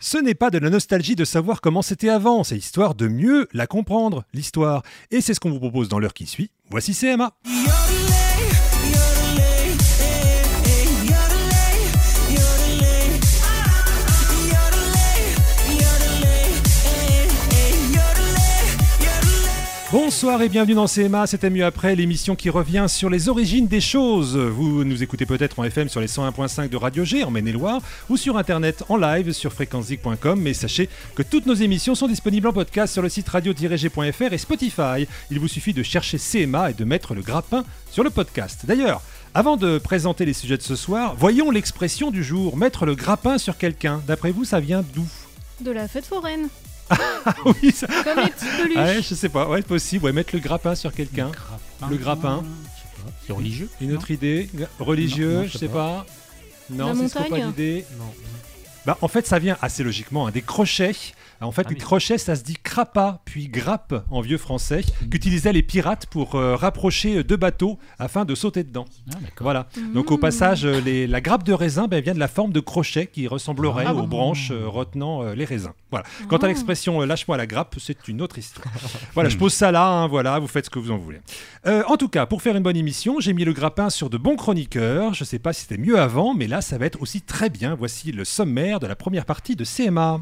Ce n'est pas de la nostalgie de savoir comment c'était avant, c'est histoire de mieux la comprendre, l'histoire. Et c'est ce qu'on vous propose dans l'heure qui suit. Voici CMA. Bonsoir et bienvenue dans CMA, c'était mieux après, l'émission qui revient sur les origines des choses. Vous nous écoutez peut-être en FM sur les 101.5 de Radio G en Maine-et-Loire ou sur internet en live sur fréquencezik.com, mais sachez que toutes nos émissions sont disponibles en podcast sur le site radio-g.fr et Spotify. Il vous suffit de chercher CMA et de mettre le grappin sur le podcast. D'ailleurs, avant de présenter les sujets de ce soir, voyons l'expression du jour, mettre le grappin sur quelqu'un. D'après vous, ça vient d'où ? De la fête foraine. Ah oui, ça... Comme les petites peluches. Ouais, je sais pas, ouais, possible, ouais, mettre le grappin sur quelqu'un. Le grappin. Je sais pas. C'est religieux. Une autre idée religieux, Non, je sais pas. Non, La c'est ce qu'on montagne. pas d'idée. Non. Bah, en fait, ça vient assez logiquement des crochets. En fait, les crochets, ça se dit crapa, puis grappe en vieux français, qu'utilisaient les pirates pour rapprocher deux bateaux afin de sauter dedans. Ah, d'accord. Voilà. Donc au passage, la grappe de raisin vient de la forme de crochet qui ressemblerait aux branches retenant les raisins. Voilà. Quant à l'expression lâche-moi la grappe, c'est une autre histoire. Voilà, je pose ça là, hein, voilà, vous faites ce que vous en voulez. En tout cas, pour faire une bonne émission, j'ai mis le grappin sur de bons chroniqueurs. Je sais pas si c'était mieux avant, mais là, ça va être aussi très bien. Voici le sommaire de la première partie de CMA.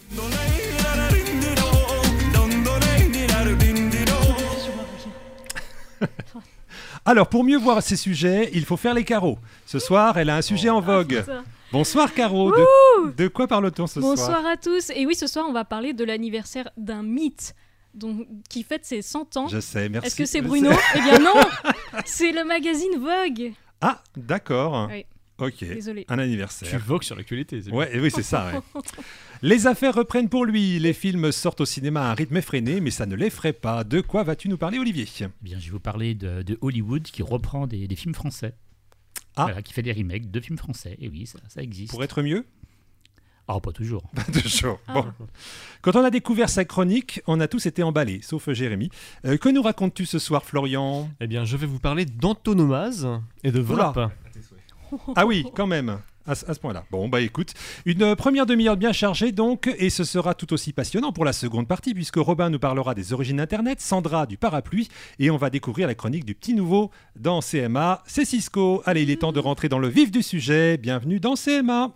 Alors, pour mieux voir ces sujets, il faut faire les carreaux. Ce soir, elle a un sujet en vogue. Bonsoir Caro, de quoi parle-t-on ce soir ? Bonsoir à tous. Et oui, ce soir, on va parler de l'anniversaire d'un mythe qui fête ses 100 ans. Je sais, merci. Est-ce que c'est Bruno ? Eh bien non, c'est le magazine Vogue. Ah, d'accord. Oui. Ok, Désolée. un anniversaire. Tu vogues sur l'actualité. C'est Ouais, oui, c'est ça. Ouais. Les affaires reprennent pour lui. Les films sortent au cinéma à un rythme effréné, mais ça ne l'effraie pas. De quoi vas-tu nous parler, Olivier ? bien, je vais vous parler de Hollywood qui reprend des films français. Ah. Voilà, qui fait des remakes de films français. Et oui, ça existe. Pour être mieux ? Ah, pas toujours. Toujours. Ah. Bon. Quand on a découvert sa chronique, on a tous été emballés, sauf Jérémy. Que nous racontes-tu ce soir, Florian ? Eh bien, je vais vous parler d'antonomase et de Oula. VOP. Ah oui, quand même. À ce point-là. Bon, bah écoute, une première demi-heure bien chargée donc, et ce sera tout aussi passionnant pour la seconde partie, puisque Robin nous parlera des origines d'Internet, Sandra du parapluie, et on va découvrir la chronique du petit nouveau dans CMA, c'est Cisco. Allez, il est temps de rentrer dans le vif du sujet. Bienvenue dans CMA.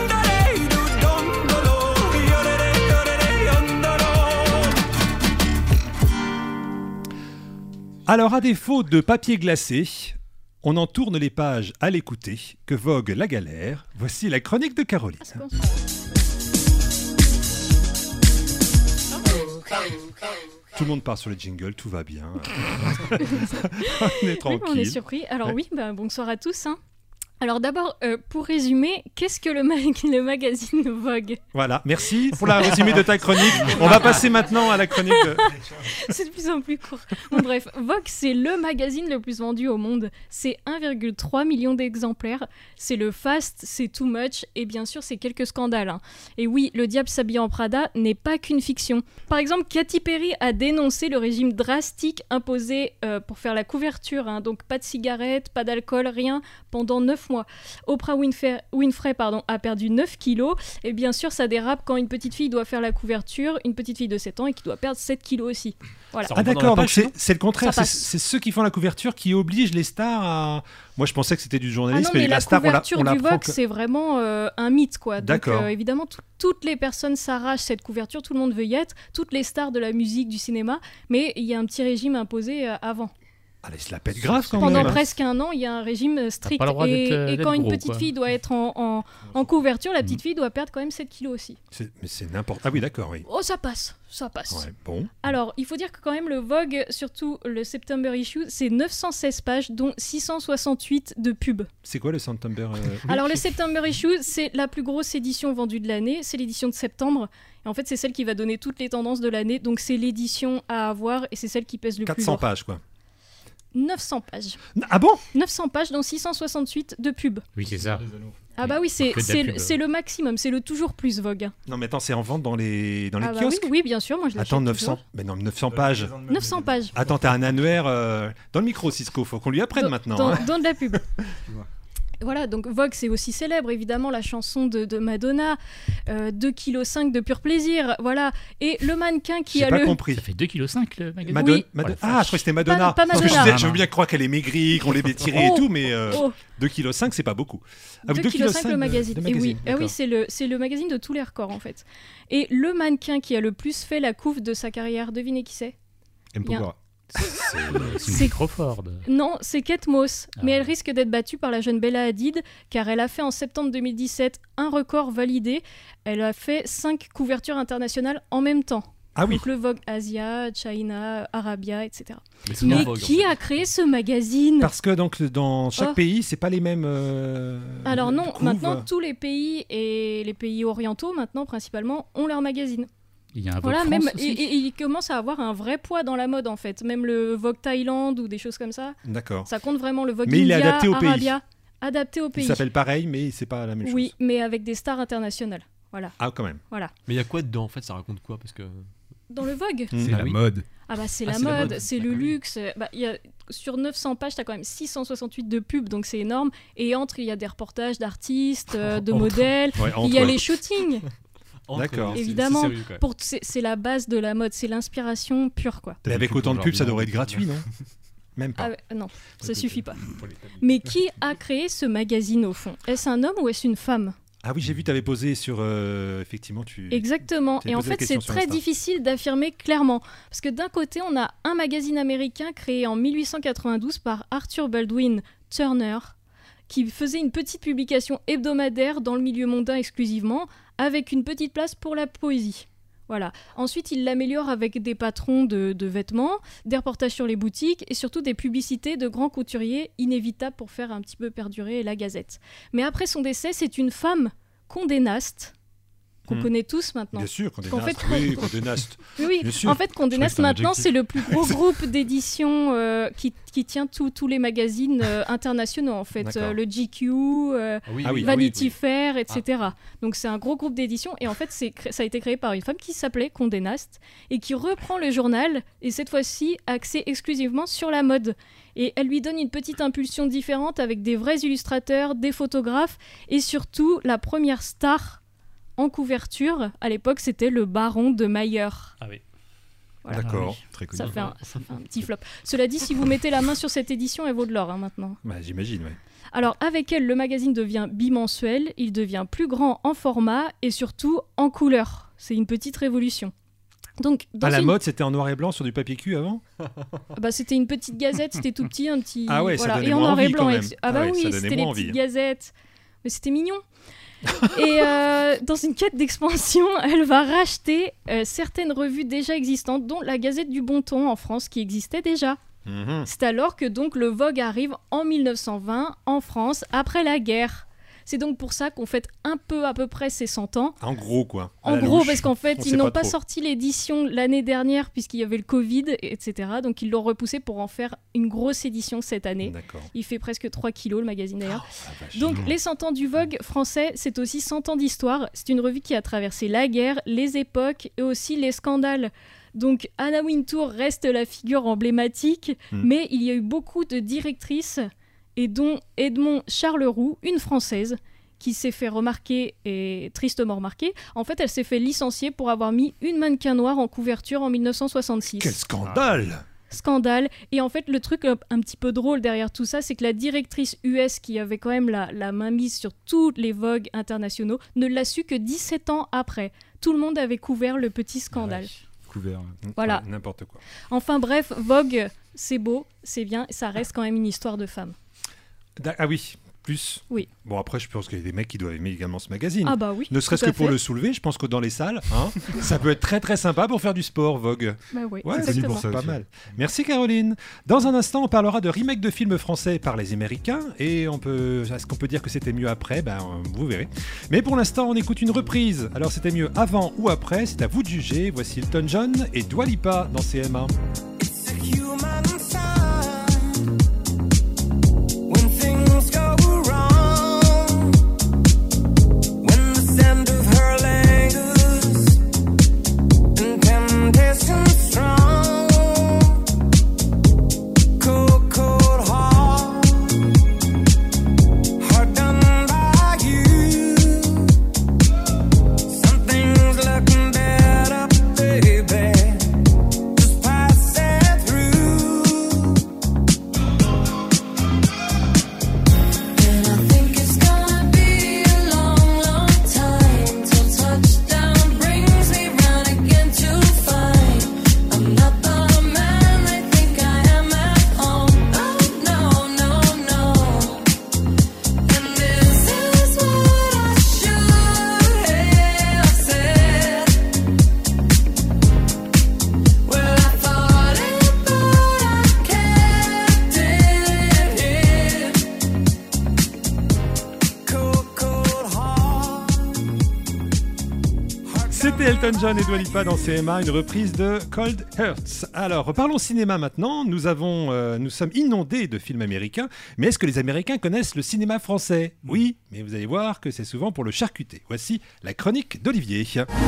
Alors, à défaut de papier glacé, on en tourne les pages à l'écouter, que vogue la galère. Voici la chronique de Caroline. Ah, c'est bon. Tout le monde part sur le jingle, tout va bien. On est Oui, tranquille. on est surpris. Alors Ouais. oui, bonsoir à tous. Hein. Alors d'abord, pour résumer, qu'est-ce que le magazine Vogue ? Voilà, merci pour la résumé de ta chronique. On va passer maintenant à la chronique de... C'est de plus en plus court. Bon, bref, Vogue, c'est le magazine le plus vendu au monde. C'est 1,3 million d'exemplaires. C'est le Fast, c'est Too Much, et bien sûr, c'est quelques scandales. Hein. Et oui, le diable s'habille en Prada n'est pas qu'une fiction. Par exemple, Katy Perry a dénoncé le régime drastique imposé pour faire la couverture. Hein. Donc, pas de cigarettes, pas d'alcool, rien, pendant 9 mois. Oprah Winfrey a perdu 9 kilos. Et bien sûr, ça dérape quand une petite fille doit faire la couverture, une petite fille de 7 ans et qui doit perdre 7 kilos aussi. Voilà. Ça Ah rentre dans d'accord, la donc page, non c'est le contraire, Ça c'est passe. ceux qui font la couverture qui obligent les stars à... Moi je pensais que c'était du Ah journalisme, non, mais la star couverture on du l'apprend Vogue, que... c'est vraiment un mythe, quoi. Donc, D'accord. évidemment, toutes les personnes s'arrachent cette couverture, tout le monde veut y être, toutes les stars de la musique, du cinéma, mais il y a un petit régime imposé avant. Allez, se la pète grave quand Pendant même. presque un an, il y a un régime strict. pas le droit Et d'être quand une gros, petite quoi. fille doit être en couverture, la petite fille doit perdre quand même 7 kilos aussi. Mais c'est n'importe... Ah oui, d'accord, oui. Oh, ça passe, ça passe. Ouais, bon. Alors, il faut dire que quand même le Vogue, surtout le September issue, c'est 916 pages, dont 668 de pubs. C'est quoi le September Alors le September issue, c'est la plus grosse édition vendue de l'année, c'est l'édition de septembre. Et en fait, c'est celle qui va donner toutes les tendances de l'année, donc c'est l'édition à avoir et c'est celle qui pèse le plus 400 lourd. pages, quoi. 900 pages. Ah bon ? 900 pages, dont 668 de pubs. Oui, c'est ça. Ah bah oui, c'est Que de la pub. c'est le maximum, c'est le toujours plus Vogue. Non mais attends, c'est en vente dans les Ah bah oui, kiosques oui, bien sûr, moi je l'achète Attends, 900... toujours. Mais non, 900 pages. 900 pages. Attends, t'as un annuaire dans le micro, Cisco, faut qu'on lui apprenne maintenant. Dans, hein. dans de la pub. Voilà, donc Vogue, c'est aussi célèbre, évidemment, la chanson de Madonna, 2,5 kg de pur plaisir, voilà. Et le mannequin qui J'ai a pas le... compris. Ça fait 2,5 kg le magasin. Madonna, Oui. Madonna- Oh la Ah, je crois que c'était Madonna. Pas Parce que Madonna. je veux bien croire qu'elle est maigrie, qu'on l'ait tirée et Oh, tout, mais Oh, 2,5 kg, c'est pas beaucoup. Ah, 2,5 kg le magazine. de Et oui, d'accord. c'est le magazine de tous les records, en fait. Et le mannequin qui a le plus fait la couve de sa carrière, devinez qui c'est ? M. Bien. Pokora. C'est Crawford. Non, c'est Kate Moss, Ah mais ouais. elle risque d'être battue par la jeune Bella Hadid, car elle a fait en septembre 2017 un record validé. Elle a fait 5 couvertures internationales en même temps. Ah oui. Donc le Vogue Asia, China, Arabia, etc. c'est Mais bien Vogue, en qui fait. a créé ce magazine ? Parce que donc dans chaque Oh. pays, c'est pas les mêmes. Alors non, couves. maintenant tous les pays et les pays orientaux maintenant principalement ont leur magazine. Il y a un Vogue Voilà, France même aussi. et il commence à avoir un vrai poids dans la mode en fait. Même le Vogue Thaïlande ou des choses comme ça, D'accord. ça compte vraiment. Le Vogue Mais il est India, adapté au pays. Arabia, adapté au Il pays. s'appelle pareil, mais c'est pas la même chose. Oui, mais avec des stars internationales. Voilà. Ah, quand même. Mais il y a quoi dedans en fait? Ça raconte quoi? Parce que. Dans le Vogue. Mm. C'est Ah la oui. mode. Ah bah c'est Ah, la c'est la mode, mode. c'est le D'accord, oui. luxe. Bah, il y a, sur 900 pages, t'as quand même 668 de pubs, donc c'est énorme. Et entre, il y a des reportages d'artistes, de Entre. modèles. Ouais, Il y a entre- les shootings. D'accord. C'est Évidemment. sérieux, quand même. C'est la base de la mode, c'est l'inspiration pure, quoi. Mais avec autant de pubs, ça devrait être gratuit, non? Même Ah pas. ouais, non, ça Peut-être. suffit pas. Pour les tamis. Mais qui a créé ce magazine au fond? Est-ce un homme ou est-ce une femme? Ah oui, j'ai vu, t'avais posé sur. Effectivement, tu. Exactement. tu as Et en posé la fait, question c'est sur très Insta. difficile d'affirmer clairement. Parce que d'un côté, on a un magazine américain créé en 1892 par Arthur Baldwin Turner, qui faisait une petite publication hebdomadaire dans le milieu mondain exclusivement, avec une petite place pour la poésie. Voilà. Ensuite, il l'améliore avec des patrons de vêtements, des reportages sur les boutiques et surtout des publicités de grands couturiers inévitables pour faire un petit peu perdurer la gazette. Mais après son décès, c'est une femme, Condé Nast, qu'on Hmm. connaît tous maintenant. Bien sûr, Condé Qu'en Nast. fait, Oui, Condé Nast. Oui, Bien sûr. en fait, Condé Je crois Nast que c'est un maintenant, adjectif. c'est le plus gros groupe d'édition qui tient tous les magazines internationaux, en fait. D'accord. Le GQ, Ah oui, Ah oui. Vanity Fair, etc. Donc c'est un gros groupe d'édition et en fait ça a été créé par une femme qui s'appelait Condé Nast et qui reprend le journal et cette fois-ci axé exclusivement sur la mode. Et elle lui donne une petite impulsion différente avec des vrais illustrateurs, des photographes et surtout la première star en couverture. À l'époque, c'était le baron de Mayer. Ah oui. Voilà. D'accord, Ah oui. très connu. Ça fait un petit flop. Cela dit, si vous mettez la main sur cette édition, elle vaut de l'or maintenant. Bah, j'imagine, ouais. Alors avec elle, le magazine devient bimensuel, il devient plus grand en format et surtout en couleur. C'est une petite révolution. Donc, dans À la une- mode, c'était en noir et blanc sur du papier cul avant? bah, c'était une petite gazette, c'était tout petit, un petit... Ah ouais, ça voilà. donnait Et en moins noir et envie, blanc. quand et- même. Ah bah Ah ouais, ça oui, donnait c'était les moins petites envie. gazettes. Mais c'était mignon. Et dans une quête d'expansion, elle va racheter certaines revues déjà existantes, dont la Gazette du Bon Ton en France, qui existait déjà. Mhm. C'est alors que donc le Vogue arrive en 1920 en France, après la guerre. C'est donc pour ça qu'on fête un peu à peu près ses 100 ans. En gros, quoi. À En la gros, louche. parce qu'en fait, On ils sait n'ont pas pas trop. sorti l'édition l'année dernière puisqu'il y avait le Covid, etc. Donc ils l'ont repoussé pour en faire une grosse édition cette année. D'accord. Il fait presque 3 kilos le magazine d'ailleurs. Ah, vache. Donc les 100 ans du Vogue français, c'est aussi 100 ans d'histoire. C'est une revue qui a traversé la guerre, les époques et aussi les scandales. Donc Anna Wintour reste la figure emblématique, mais il y a eu beaucoup de directrices, et dont Edmond Charleroux, une Française, qui s'est fait remarquer et tristement remarquer. En fait, elle s'est fait licencier pour avoir mis une mannequin noire en couverture en 1966. Quel scandale! Scandale. Et en fait, le truc un petit peu drôle derrière tout ça, c'est que la directrice US, qui avait quand même la mainmise sur tous les Vogue internationaux, ne l'a su que 17 ans après. Tout le monde avait couvert le petit scandale. Couvert. Voilà. Ouais, n'importe quoi. Enfin bref, Vogue, c'est beau, c'est bien, ça reste quand même une histoire de femme. Ah oui, plus. Oui. Bon, après, je pense qu'il y a des mecs qui doivent aimer également ce magazine. Ah bah oui. Ne serait-ce tout à que pour fait. le soulever, je pense que dans les salles, hein, ça peut être très très sympa pour faire du sport, Vogue. Bah oui, Ouais, c'est exactement. pour ça pas aussi. mal. Merci Caroline. Dans un instant, on parlera de remake de films français par les Américains et est-ce qu'on peut dire que c'était mieux après? Vous verrez. Mais pour l'instant, on écoute une reprise. Alors c'était mieux avant ou après? C'est à vous de juger. Voici Elton John et Dua Lipa dans CMA. It's a human sign when things go wrong, when the scent of her lingers and temptation strong, cold, cold heart C'était Elton John et Dua Lipa dans CMA, une reprise de Cold Hearts. Alors, parlons cinéma maintenant. Nous sommes inondés de films américains, mais est-ce que les Américains connaissent le cinéma français ? Oui, mais vous allez voir que c'est souvent pour le charcuter. Voici la chronique d'Olivier.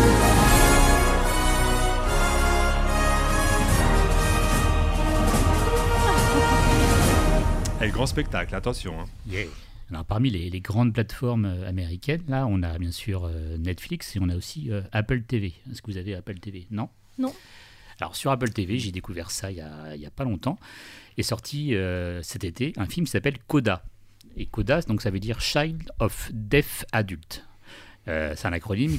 Et grand spectacle, attention. Yeah. Alors, parmi les grandes plateformes américaines, là, on a bien sûr Netflix et on a aussi Apple TV. Est-ce que vous avez Apple TV ? Non ? Non. Alors, sur Apple TV, j'ai découvert ça il y a pas longtemps. Est sorti cet été un film qui s'appelle Coda. Et Coda, donc, ça veut dire Child of Deaf Adult. C'est un acronyme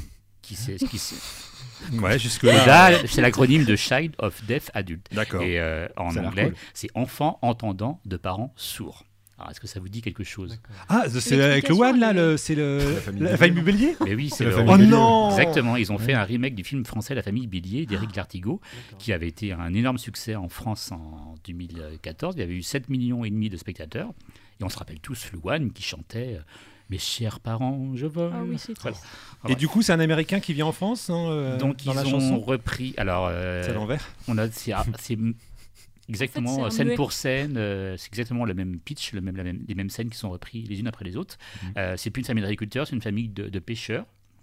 Ouais, jusque-là. Coda, c'est l'acronyme de Child of Deaf Adult. D'accord. Et en Ça a l'air anglais, cool. c'est enfant entendant de parents sourds. Alors, est-ce que ça vous dit quelque chose ? Ah, c'est avec le One, là, c'est la famille Bélier ? Mais oui, c'est la le famille rôle. Bélier. Oh non ! Exactement, ils ont fait un remake du film français La famille Bélier d'Éric Lartigot, qui avait été un énorme succès en France en 2014. Il y avait eu 7,5 millions de spectateurs. Et on se rappelle tous le One qui chantait Mes chers parents, je vole. Ah oui, c'est triste. Voilà. Et du coup, c'est un Américain qui vient en France, non, Donc dans ils la ont chanson repris. Alors, C'est à l'envers. c'est exactement En fait, c'est un scène muet. pour scène, c'est exactement le même pitch, les mêmes scènes qui sont reprises les unes après les autres. C'est plus une famille d'agriculteurs, c'est une famille de pêcheurs.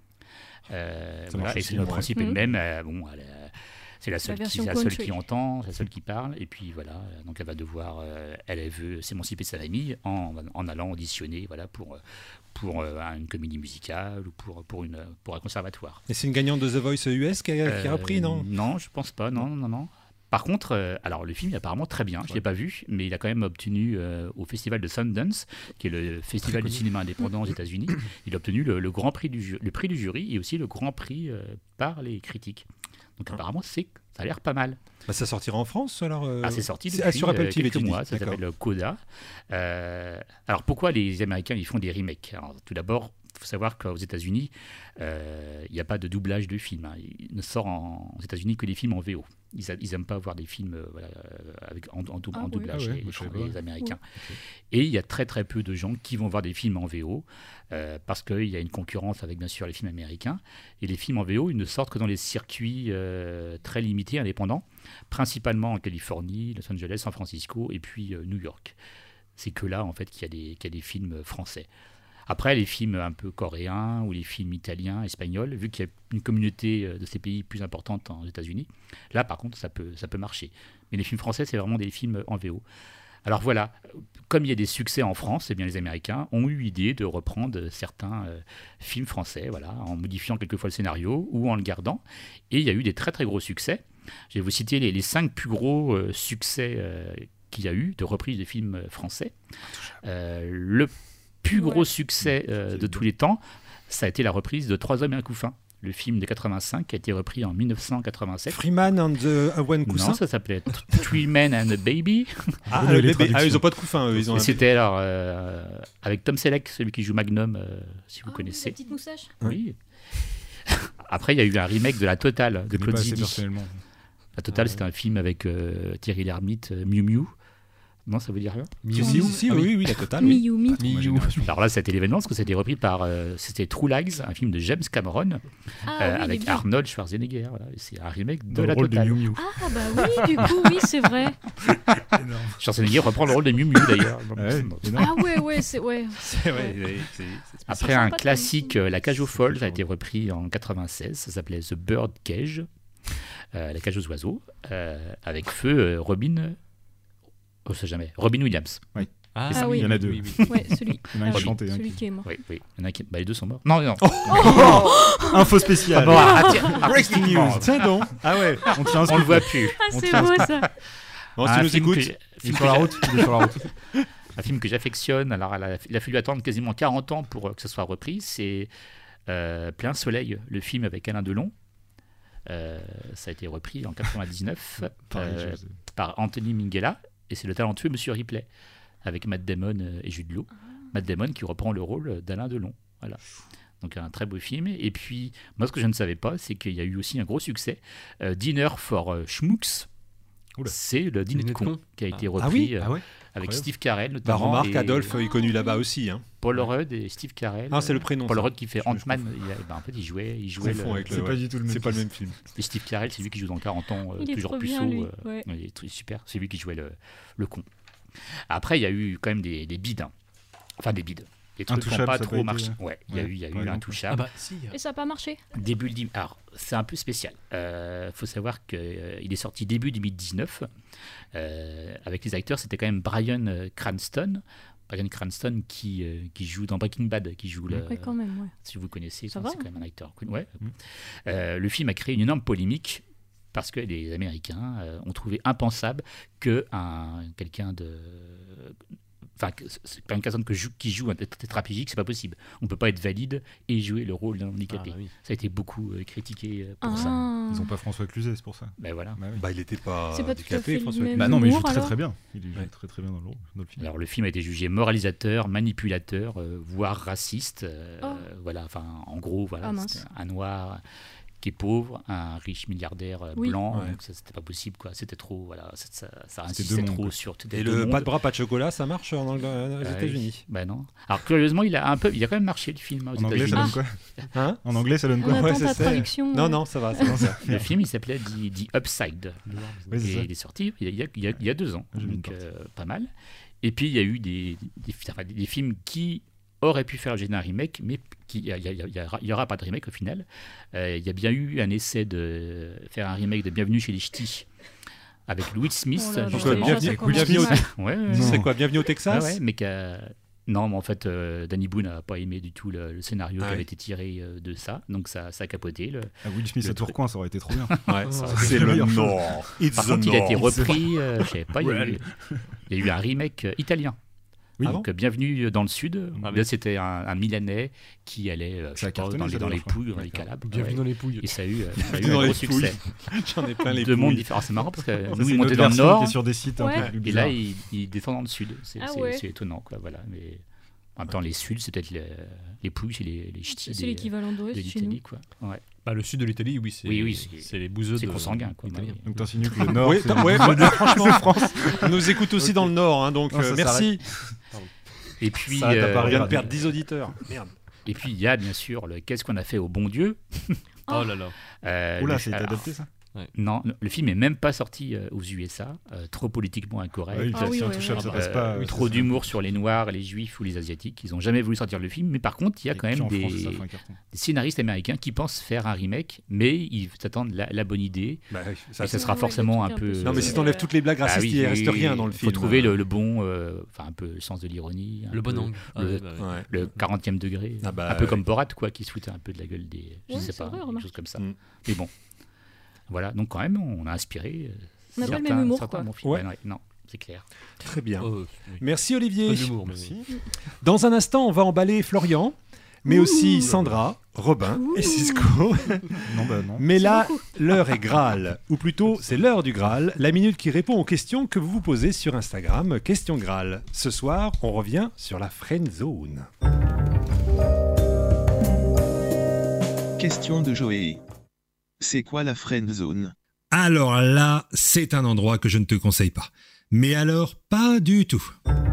marche Et aussi, c'est le ouais. principe est le même. C'est la seule, version la seule country. qui entend, c'est la seule qui parle, et puis voilà. Donc elle va devoir, elle veut s'émanciper de sa famille en allant auditionner, voilà, pour une comédie musicale ou pour un conservatoire. Et c'est une gagnante de The Voice US qui a repris, non ? Non, je pense pas. Non. Par contre, alors le film est apparemment très bien. Je ne l'ai pas vu, mais il a quand même obtenu au festival de Sundance, qui est le festival du cinéma indépendant aux États-Unis, il a obtenu le grand prix le prix du jury et aussi le grand prix par les critiques. Donc apparemment, ça a l'air pas mal. Bah, ça sortira en France alors C'est sorti c'est- depuis sur Apple TV, quelques tu dis. mois. Ça D'accord. s'appelle Coda. Alors pourquoi les Américains ils font des remakes ? Alors, tout d'abord, il faut savoir qu'aux États-Unis, il n'y a pas de doublage de films. Il ne sort aux États-Unis que des films en VO. Ils n'aiment pas voir des films en doublage, Ah ouais, les je savais pas. les Américains. Et il y a très très peu de gens qui vont voir des films en VO parce qu'il y a une concurrence avec bien sûr les films américains. Et les films en VO, ils ne sortent que dans les circuits très limités, indépendants, principalement en Californie, Los Angeles, San Francisco et puis New York. C'est que là en fait qu'il y a des films français. Après, les films un peu coréens ou les films italiens, espagnols, vu qu'il y a une communauté de ces pays plus importante aux États-Unis, là, par contre, ça peut marcher. Mais les films français, c'est vraiment des films en VO. Alors voilà, comme il y a des succès en France, eh bien, les Américains ont eu l'idée de reprendre certains films français, voilà, en modifiant quelquefois le scénario ou en le gardant. Et il y a eu des très très gros succès. Je vais vous citer les 5 plus gros succès qu'il y a eu de reprise de films français. Le plus gros succès de tous les temps, ça a été la reprise de 3 hommes et un couffin, le film de 85 qui a été repris en 1987. Freeman and the One Coussin. Non, ça s'appelait Three Men and a Baby. Ah, les le bébé. traductions. Ah, ils ont pas de couffin, eux. Ils ont Et un- c'était alors avec Tom Selleck, celui qui joue Magnum, si vous La connaissez. petite moustache. Oui. Après, il y a eu un remake de La Totale de Je connais Claude pas assez Zidi. personnellement. La Totale, c'était un film avec Thierry Lhermitte, Miu Miu. Non, ça veut dire rien. Si, Ah oui, la totale. Oui. Miyumi. Miu. Alors là, c'était l'événement parce que c'était repris par c'était True Lies, un film de James Cameron Ah oui, il est avec bien. Arnold Schwarzenegger. Voilà. C'est un remake de Dans le La rôle de Totale. Miu Miu. Ah bah oui, du coup, oui, c'est vrai. Schwarzenegger reprend le rôle de Miu Miu d'ailleurs. Ouais, Donc, énorme. Ah ouais, c'est ouais. C'est vrai, c'est après sympa un comme classique, film. La Cage aux folles, ça a été repris en 96. Ça s'appelait The Bird Cage, la cage aux oiseaux, avec feu Robin. Oh, c'est jamais. Robin Williams. Ah oui. Il y en a deux. Ouais, celui, Il y en a un qui ah oui, chantait, un celui qui- qui est mort. Oui. Il y en a qui... les deux sont morts. Non, non. Info spéciale. Bon, Breaking news. Tiens donc. Ah ouais. On tient un on scoop. le voit plus. Ah, On c'est tient beau ça. Bon, si Un tu nous film écoutes. que Il film est que sur la j'a- route. Il est sur la route. Un film que j'affectionne. Alors, il a fallu attendre quasiment 40 ans pour que ce soit repris. C'est Plein Soleil, le film avec Alain Delon. Ça a été repris en 99 Pareil, par Anthony Minghella. Et c'est le talentueux Monsieur Ripley, avec Matt Damon et Jude Law. Matt Damon qui reprend le rôle d'Alain Delon. Voilà. Donc un très beau film. Et puis, moi, ce que je ne savais pas, c'est qu'il y a eu aussi un gros succès. Dinner for Schmucks. Oula. C'est le dîner de con qui a été repris Ah oui. Ah ouais. avec Incroyable. Steve Carell Bah, notamment. remarque, et- Adolphe est connu là-bas aussi. Hein. Paul Rudd et Steve Carell. Ah, c'est le prénom. Paul ça. Rudd qui fait Ant-Man. En fait, il jouait C'est pas du tout le même. C'est pas le même film. Et Steve Carell, c'est lui qui joue dans 40 ans, Il est toujours trop puceau. bien, lui. Ouais. Il est super. C'est lui qui jouait le con. Après, il y a eu quand même des bides. Hein. Enfin, des bides. Des trucs qui n'ont Intouchable, pas ça a trop pas marché. été- Ouais, il y a eu Ouais, non. Intouchable. Ah bah si. Et ça n'a pas marché. Début alors, c'est un peu spécial. Faut savoir qu'il est sorti début 2019. Avec les acteurs, c'était quand même Bryan Cranston. Bryan Cranston qui joue dans Breaking Bad, qui joue Ouais, quand même, ouais. si vous connaissez, Ça c'est va, quand même un acteur. Ouais. Le film a créé une énorme polémique parce que les Américains ont trouvé impensable que quelqu'un de... Enfin, c'est pas une personne qui joue un tétraplégique, c'est pas possible. On peut pas être valide et jouer le rôle d'un handicapé. Ah, bah oui. Ça a été beaucoup critiqué pour ça. Ils ont pas François Cluzet, c'est pour ça. Ben voilà. Bah oui. Bah, il était pas C'est pas tout à handicapé, fait François. le même. Bah non, mais il joue Humour, très alors très bien. Il joue Ouais. très très bien dans le film. Alors le film a été jugé moralisateur, manipulateur, voire raciste. Oh. Voilà, enfin, en gros, voilà, Ah, mince. c'était un noir qui est pauvre, un riche milliardaire Oui. blanc, Ouais. donc ça, c'était pas possible, quoi. C'était trop, voilà, ça deux insistait mondes, trop quoi. sur tout Et le pas de bras, pas de chocolat, ça marche aux États-Unis. Ben non. Alors curieusement, il a quand même marché le film aux En anglais, ça États-Unis. donne quoi Hein En anglais, ça donne On quoi attend Ouais, ta je sais. traduction. Non, ouais. non, ça va, c'est bon, ça. Le film, il s'appelait The Upside. Oui, c'est Et ça. il est sorti il y a 2 ans, J'ai vu une donc partie. pas mal. Et puis il y a eu des films qui auraient pu faire l'objet d'un remake, mais il y aura pas de remake au final. Il y a bien eu un essai de faire un remake de Bienvenue chez les Ch'tis avec Will Smith, Oh là là, justement. déjà, ça commence bienvenue au- mal. Ouais, Non. C'est quoi, Bienvenue au Texas? ouais, mais non, mais en fait, Danny Boone n'a pas aimé du tout le scénario Ah qui ouais. avait été tiré de ça, donc ça a capoté. Ah, Will Smith Le à Tourcoing, ça aurait été trop bien. Ouais, c'est c'est la le meilleure chose. Nord. It's Par the contre, il a été North. repris, je savais pas, il y a eu un remake italien. Oui. Donc, Bienvenue dans le Sud. Ah Là, oui. c'était un Milanais qui allait je sais Ça a pas, cartonné, dans ça, les d'ailleurs, je crois. Pouilles, dans les D'accord. Calabres. Bienvenue Ouais. dans les pouilles. Et ça a eu un Dans les gros succès. J'en ai plein les Deux mondes pouilles. différents. C'est marrant parce que Ça, nous, c'est il une montait autre dans le version Nord qui est sur des sites un Ouais. peu plus et là, bizarres. il descend dans le Sud. C'est Ah ouais. c'est étonnant, quoi. Voilà. Mais en même temps, les Suds, c'est peut-être les Pouilles, c'est les ch'tis C'est l'équivalent de d'Ouest chez nous. l'Italie, quoi. Ouais. Bah, le sud de l'Italie, oui, c'est Oui, c'est les bouseux C'est de consanguin, quoi. italiens. Donc t'insinues que le Nord, Oui, c'est ouais, franchement, on nous écoute aussi Ok. dans le Nord, hein, donc Non, ça merci. Et puis, Ça arrête à On Paris. vient de perdre 10 auditeurs. Merde. et puis, il y a bien sûr le Qu'est-ce qu'on a fait au bon Dieu. Oh là là. Oula, Le- c'est alors, adapté ça Non, le film est même pas sorti aux USA, trop politiquement incorrect. Oui, Ah oui, c'est ouais, intouchable, ouais. ça passe pas. Trop d'humour sur les Noirs, les Juifs ou les Asiatiques. Ils ont jamais voulu sortir le film, mais par contre, il y a quand même des scénaristes américains qui pensent faire un remake, mais ils s'attendent la bonne idée. Bah, oui, Et ça sera Ouais, forcément des un trucs peu. Non, mais si t'enlèves toutes les blagues Ah racistes, oui, il reste oui, rien dans le Il film. faut trouver le bon, enfin un peu le sens de l'ironie, un Le bon peu angle. Ah, le- ouais, bah, ouais. Ouais. le 40e degré, Ah bah, un peu ouais. comme Borat, quoi, qui se foutait un peu de la gueule des, je Ouais, sais c'est pas, vrai, quelque remarque. chose comme ça. Mm. Mais bon, voilà, donc quand même, on a inspiré. On n'a pas le même humour, quoi. bons films. Ouais. Non, c'est clair. Très bien. Oh, oui. Merci Olivier. Pas d'humour, mais Dans un instant, on va emballer Florian, mais aussi Sandra, Robin et Cisco. Non, bah non. Mais C'est là, beaucoup. l'heure est Graal, ou plutôt c'est l'heure du Graal, la minute qui répond aux questions que vous vous posez sur Instagram. Question Graal. Ce soir, on revient sur la friend zone. Question de Joey. C'est quoi la friend zone? Alors là, c'est un endroit que je ne te conseille pas. Mais alors, pas du tout.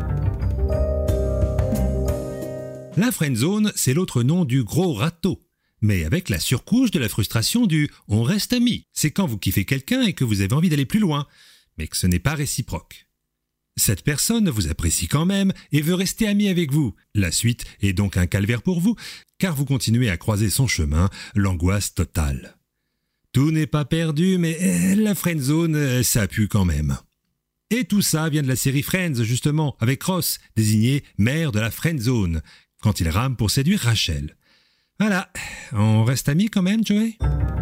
La friendzone, c'est l'autre nom du gros râteau. Mais avec la surcouche de la frustration du « on reste amis ». C'est quand vous kiffez quelqu'un et que vous avez envie d'aller plus loin, mais que ce n'est pas réciproque. Cette personne vous apprécie quand même et veut rester amie avec vous. La suite est donc un calvaire pour vous, car vous continuez à croiser son chemin, l'angoisse totale. Tout n'est pas perdu, mais la friendzone, ça pue quand même. Et tout ça vient de la série Friends, justement, avec Ross, désigné maire de la friendzone, quand il rame pour séduire Rachel. Voilà, on reste amis quand même, Joey ?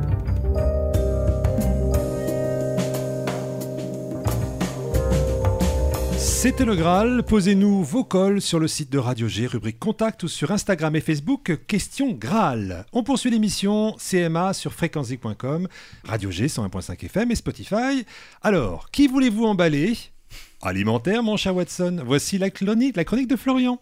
C'était le Graal. Posez-nous vos calls sur le site de Radio G, rubrique Contact, ou sur Instagram et Facebook, Question Graal. On poursuit l'émission CMA sur fréquency.com, Radio G 101.5 FM et Spotify. Alors, qui voulez-vous emballer ? Alimentaire, mon cher Watson. Voici la chronique de Florian.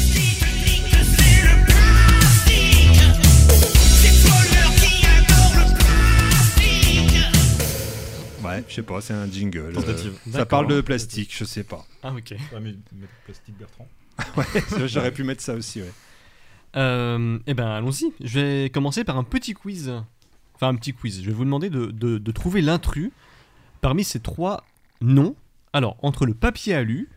Ouais, je sais pas, c'est un jingle. Tentative. Ça parle de plastique, je sais pas. Ah, ok. Ouais, mais mettre plastique Bertrand. Ouais, j'aurais pu mettre ça aussi, ouais. Eh ben, allons-y. Je vais commencer par un petit quiz. Enfin, un petit quiz. Je vais vous demander de trouver l'intrus parmi ces 3 noms. Alors, entre le papier alu,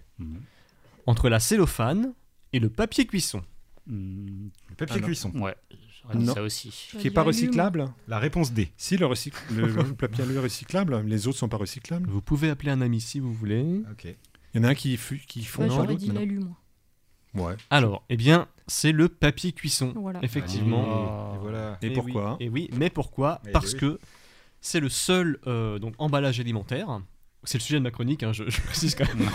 entre la cellophane et le papier cuisson. Le papier cuisson. Ouais, j'aurais dit Non. ça aussi. Qui est pas recyclable. La réponse D. Si, le papier alu est recyclable, les autres sont pas recyclables. Vous pouvez appeler un ami si vous voulez. Ok. Il y en a un qui font Ouais, dans j'aurais l'autre. dit l'alu, moi. Ouais. Alors, eh bien, c'est le papier cuisson. Voilà. Effectivement. Et voilà. Et pourquoi Et oui, mais pourquoi Eh Parce oui. que c'est le seul donc, emballage alimentaire. C'est le sujet de ma chronique, hein, je précise quand même.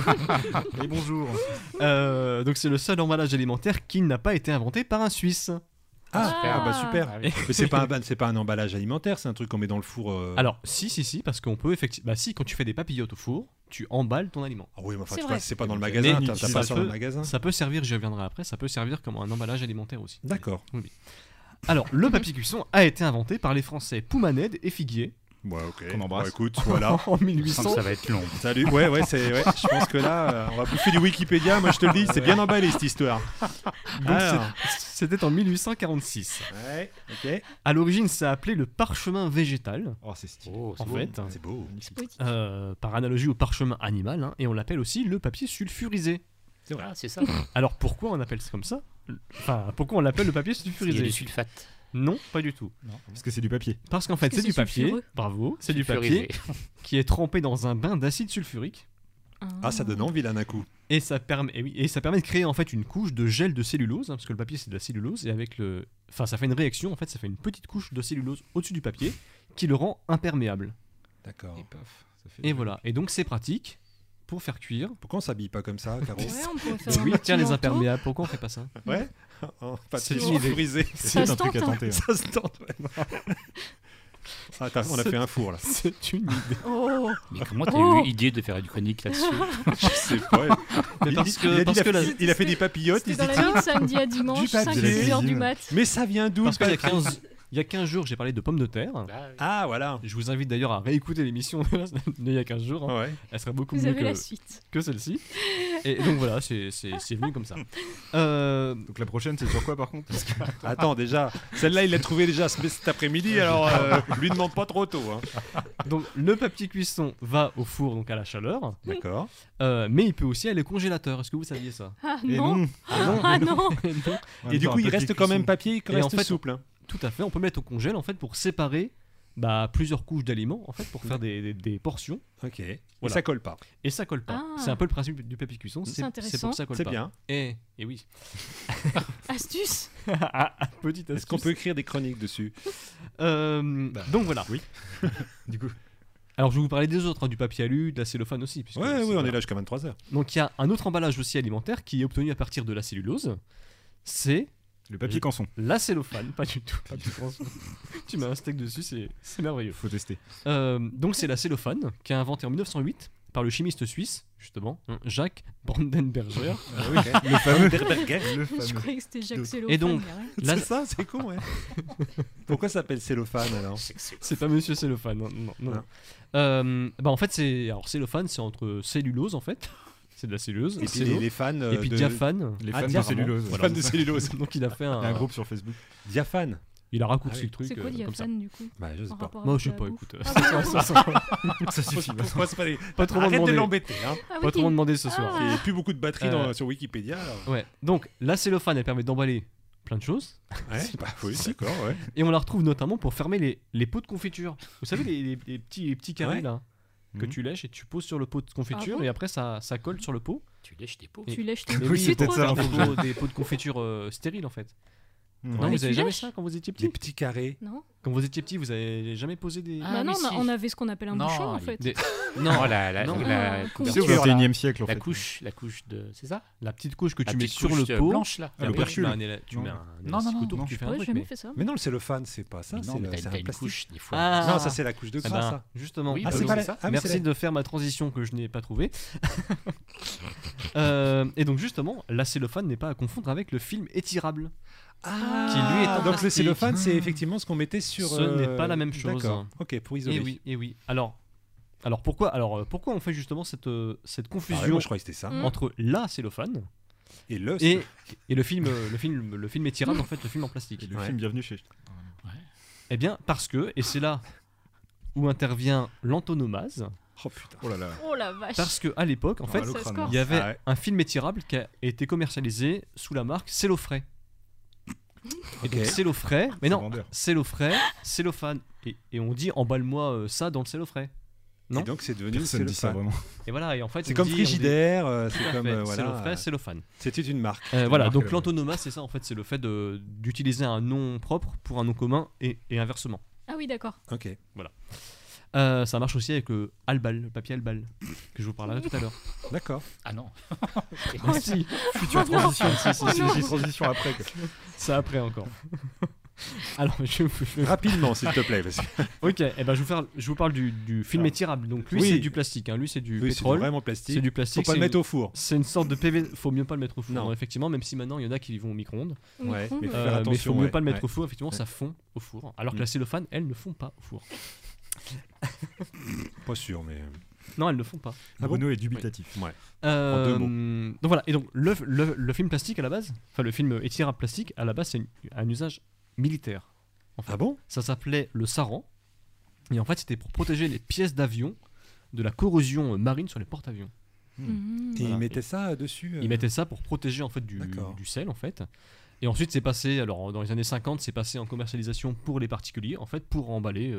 Et bonjour. Donc c'est le seul emballage alimentaire qui n'a pas été inventé par un Suisse. Super. Ah oui. Mais c'est pas un emballage alimentaire, c'est un truc qu'on met dans le four. Alors, si, parce qu'on peut effectivement... Bah si, quand tu fais des papillotes au four, tu emballes ton aliment. Ah oui, mais enfin, C'est tu vrai. vois, c'est pas dans le Mais magasin, t'as ça pas ça dans peut- le magasin. Ça peut servir, j'y reviendrai après, ça peut servir comme un emballage alimentaire aussi. D'accord. Alors, le papier cuisson a été inventé par les Français Poumaned et Figuier Ouais, ok. Qu'on embrasse. Bon, écoute, voilà. en Je sens 1800. que ça va être long. Salut. Ouais, je pense que là, on va bouffer du Wikipédia. Moi, je te le dis, c'est bien emballé cette histoire. Donc, Alors. c'était en 1846. Ouais, ok. À l'origine, ça appelé le parchemin végétal, Oh, c'est stylé. Oh, en c'est beau. fait, C'est beau. C'est poétique. par analogie au parchemin animal, hein, et on l'appelle aussi le papier sulfurisé. C'est vrai. Ah, c'est ça. Alors pourquoi on appelle ça comme ça Enfin, pourquoi on l'appelle le papier Il y a sulfurisé du sulfate. Non, pas du tout. Parce que c'est du papier. Parce qu'en fait, que c'est c'est du papier. sulfureux. Bravo, c'est du Sulfurisé. papier qui est trempé dans un bain d'acide sulfurique. Ah, ça donne envie là d'un coup. Et ça permet, et ça permet de créer en fait une couche de gel de cellulose, hein, parce que le papier c'est de la cellulose, et avec le, enfin ça fait une réaction, en fait ça fait une petite couche de cellulose au-dessus du papier qui le rend imperméable. D'accord. Et paf. Ça fait Et voilà, et donc c'est pratique pour faire cuire. Pourquoi on s'habille pas comme ça, Caro Ouais, on pourrait faire Oui, un tiens petit les manteau. imperméables, pourquoi on fait pas ça Ouais. Pas de C'est une sulfurisé. Ça se un truc à tente, hein. tenter. ouais. Ça se tente. Ouais. Attends, on a fait un four là. C'est une idée. Oh, Mais comment t'as Oh. eu l'idée de faire une chronique là-dessus? Je sais pas. Mais parce que Il a fait des papillotes. Il c'était se dans dit la tiens, nuit de samedi à dimanche, papier. 5-6 heures du mat. mais ça vient d'où parce qu'il y a le papier 15, il y a 15 jours j'ai parlé de pommes de terre. Ah voilà. Je vous invite d'ailleurs à réécouter l'émission d'il y a 15 jours. Hein. Ouais. Elle serait beaucoup Vous mieux avez la suite. que celle-ci. Et donc voilà, c'est venu comme ça. Donc la prochaine, c'est sur quoi par contre Parce que- Attends déjà, celle-là il l'a trouvée déjà cet après-midi, alors lui demande pas trop tôt. Hein. Donc le papier cuisson va au four, donc à la chaleur, D'accord. mais il peut aussi aller au congélateur. Est-ce que vous saviez ça? Ah Et non, non. ah non. Et non. Et du coup il reste quand même papier, il Et en reste fait, souple. Hein. Tout à fait, on peut mettre au congèle en fait pour séparer plusieurs couches d'aliments en fait pour faire des portions Ok. Et Voilà. ça colle pas. et ça colle pas. Ah. C'est un peu le principe du papier cuisson, C'est c'est intéressant. pour que ça colle C'est pas. bien. Et oui. Astuce. Petite Est-ce qu'on astuce. peut écrire des chroniques dessus? Donc voilà. Oui. Du coup. Alors je vais vous parler des autres, hein, du papier alu, de la cellophane aussi. puisque Ouais, c'est- oui, on voilà. est là jusqu'à 23h. Donc il y a un autre emballage aussi alimentaire qui est obtenu à partir de la cellulose. C'est Le papier canson. la cellophane, pas du tout. Tu mets un steak dessus, c'est merveilleux. Faut tester. Donc c'est la cellophane qui a inventé en 1908 par le chimiste suisse, justement, hein, Jacques Brandenberger. Le fameux. Le Je fameux. croyais que c'était Jacques Donc- Cellophane. Et donc, mais rien. La- C'est ça, c'est con, ouais. Pourquoi ça s'appelle cellophane alors? C'est pas Monsieur Cellophane, non. En fait, alors cellophane, c'est entre cellulose en fait, c'est de la cellulose, Et puis cello, les fans. et puis de... diaphane. Les Ah, fans de diaphane. cellulose. Les Voilà. fans de cellulose. Donc il a fait Il y a un un, groupe sur Facebook. Diaphane. il a raccourci Ah oui. le truc C'est quoi comme ça. diaphane du coup Bah, je sais en pas. rapport Moi avec je sais la pas, bouffe écoute. Ça suffit. Faut pas se Pas trop m'en Arrête de demander. l'embêter. Hein. Ah Pas oui. trop m'en demander ce soir. Ah. Il n'y a plus beaucoup de batterie sur Wikipédia. Alors. Ouais. Donc la cellophane, elle permet d'emballer plein de choses. Ouais, bah oui, d'accord, ouais. Et on la retrouve notamment pour fermer les pots de confiture. Vous savez, les petits carrés Ouais. là que Mhm. tu lèches et tu poses sur le pot de confiture Ah bon et après ça colle sur le pot. Tu lèches tes pots. Tu lèches tes Mais Oui, oui, c'est peut-être ça, trop, des pots de confiture stériles en fait. Mhm. Non, mais vous tu avez jamais lèches ça quand vous étiez Les petit? petits carrés. Non, Quand vous étiez petit, vous avez jamais posé des. Ah, bah non, oui, si. on avait ce qu'on appelle un Non, bouchon en il- fait. des- Non, Non, la non. couverture, C'est au 21e siècle en la fait. couche de. C'est ça? la petite couche que La tu mets petite sur couche, le pot. blanche là. et le après, perchule. tu mets un Non, élastique non, autour, non, tu fais un Ouais, truc, j'ai jamais mais- fait ça. Mais non, le cellophane, c'est pas ça. Non, C'est mais le- c'est t'as un une plastique. couche des fois. Ah. Non, ça c'est la couche de Eh gras, ben, ça. justement. Oui, Ah, bah c'est oui, pas c'est la... ça. ah, mais Merci c'est la- de faire ma transition que je n'ai pas trouvée. Et donc justement, la cellophane n'est pas à confondre avec le film étirable. Ah, Qui, lui, est en donc le plastique. cellophane, c'est effectivement ce qu'on mettait sur. Ce n'est pas la même chose. D'accord. Ok, pour isoler. Et oui. Alors pourquoi on fait justement cette Ah ouais, confusion moi, je croyais que c'était ça. Mm. entre la cellophane Et le Et le film étirable, en fait, le film en plastique. Et le Ouais. film Bienvenue chez. Eh bien, parce que, et c'est là où intervient l'antonomase, Oh putain. Oh là là. Oh la vache. parce qu'à l'époque, en fait, le ça crâne, score. il y avait Ah ouais. un film étirable qui a été commercialisé sous la marque Cellofray. Et Ok. donc Cellofray, mais C'est non, vendeur. Cellofray, cellophane, et on dit emballe-moi ça dans le Cellofray. Non. Et donc c'est devenu Personne dit ça cellophane. vraiment. Et voilà, et en fait, C'est on comme dit- Frigidaire, Tout c'est à comme fait, voilà. Cellofray, cellophane. C'était une marque. Voilà, marque, donc là-bas. l'antonomase, c'est ça en fait, c'est le fait d'utiliser un nom propre pour un nom commun et inversement. Ah oui, d'accord. Ok. Ça marche aussi avec le albal, le papier albal, que je vous parlerai tout à l'heure. D'accord. Ah non. Ah, si, Future Oh non. transition. Oh non. C'est transition après. quoi. c'est après encore. Alors, Rapidement, s'il te plaît. Parce que... ok, eh ben, je vous parle du film étirable. Donc lui, Oui. c'est du plastique, hein. Lui, c'est du Oui, c'est pétrole. vraiment plastique. C'est du Faut plastique. pas le c'est mettre au four. C'est une sorte de PV. Faut mieux pas le mettre au four, Non. effectivement, même si maintenant il y en a qui vont au micro-ondes. Ouais, Micro-ondes. mais faut faire Mais il attention. faut mieux ouais. pas le mettre Ouais. au four, effectivement, ça fond au four. Alors que la cellophane, elles ne font pas au four. Pas sûr, mais. Non, elles ne font pas. Ah bon Bruno est dubitatif. Ouais. Euh, deux donc voilà, et donc le film plastique à la base, enfin le film étirable plastique à la base, c'est un usage militaire. En fait. Ah bon? Ça s'appelait le saran, et en fait c'était pour protéger les pièces d'avion de la corrosion marine sur les porte-avions. Mhm. Et Voilà. ils mettaient ça dessus. Ils mettaient ça pour protéger en fait D'accord. du sel en fait. Et ensuite c'est passé, alors dans les années 50, c'est passé en commercialisation pour les particuliers, en fait pour emballer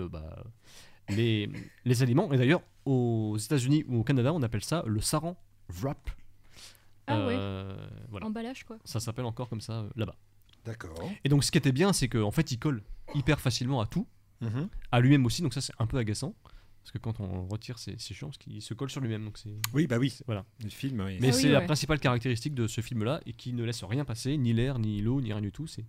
les aliments. Et d'ailleurs aux États-Unis ou au Canada, on appelle ça le saran wrap. Ah ouais. Voilà. Emballage quoi. Ça s'appelle encore comme ça là-bas. D'accord. Et donc ce qui était bien, c'est qu'en fait il colle hyper facilement à tout, Mhm. à lui-même aussi, donc ça c'est un peu agaçant. Parce que quand on retire, c'est chiant parce qu'il se colle sur lui-même. Donc c'est... Oui, bah oui. Voilà. Le film, oui. Mais Ah oui, c'est la ouais. principale caractéristique de ce film-là et qui ne laisse rien passer, ni l'air, ni l'eau, ni rien du tout. C'est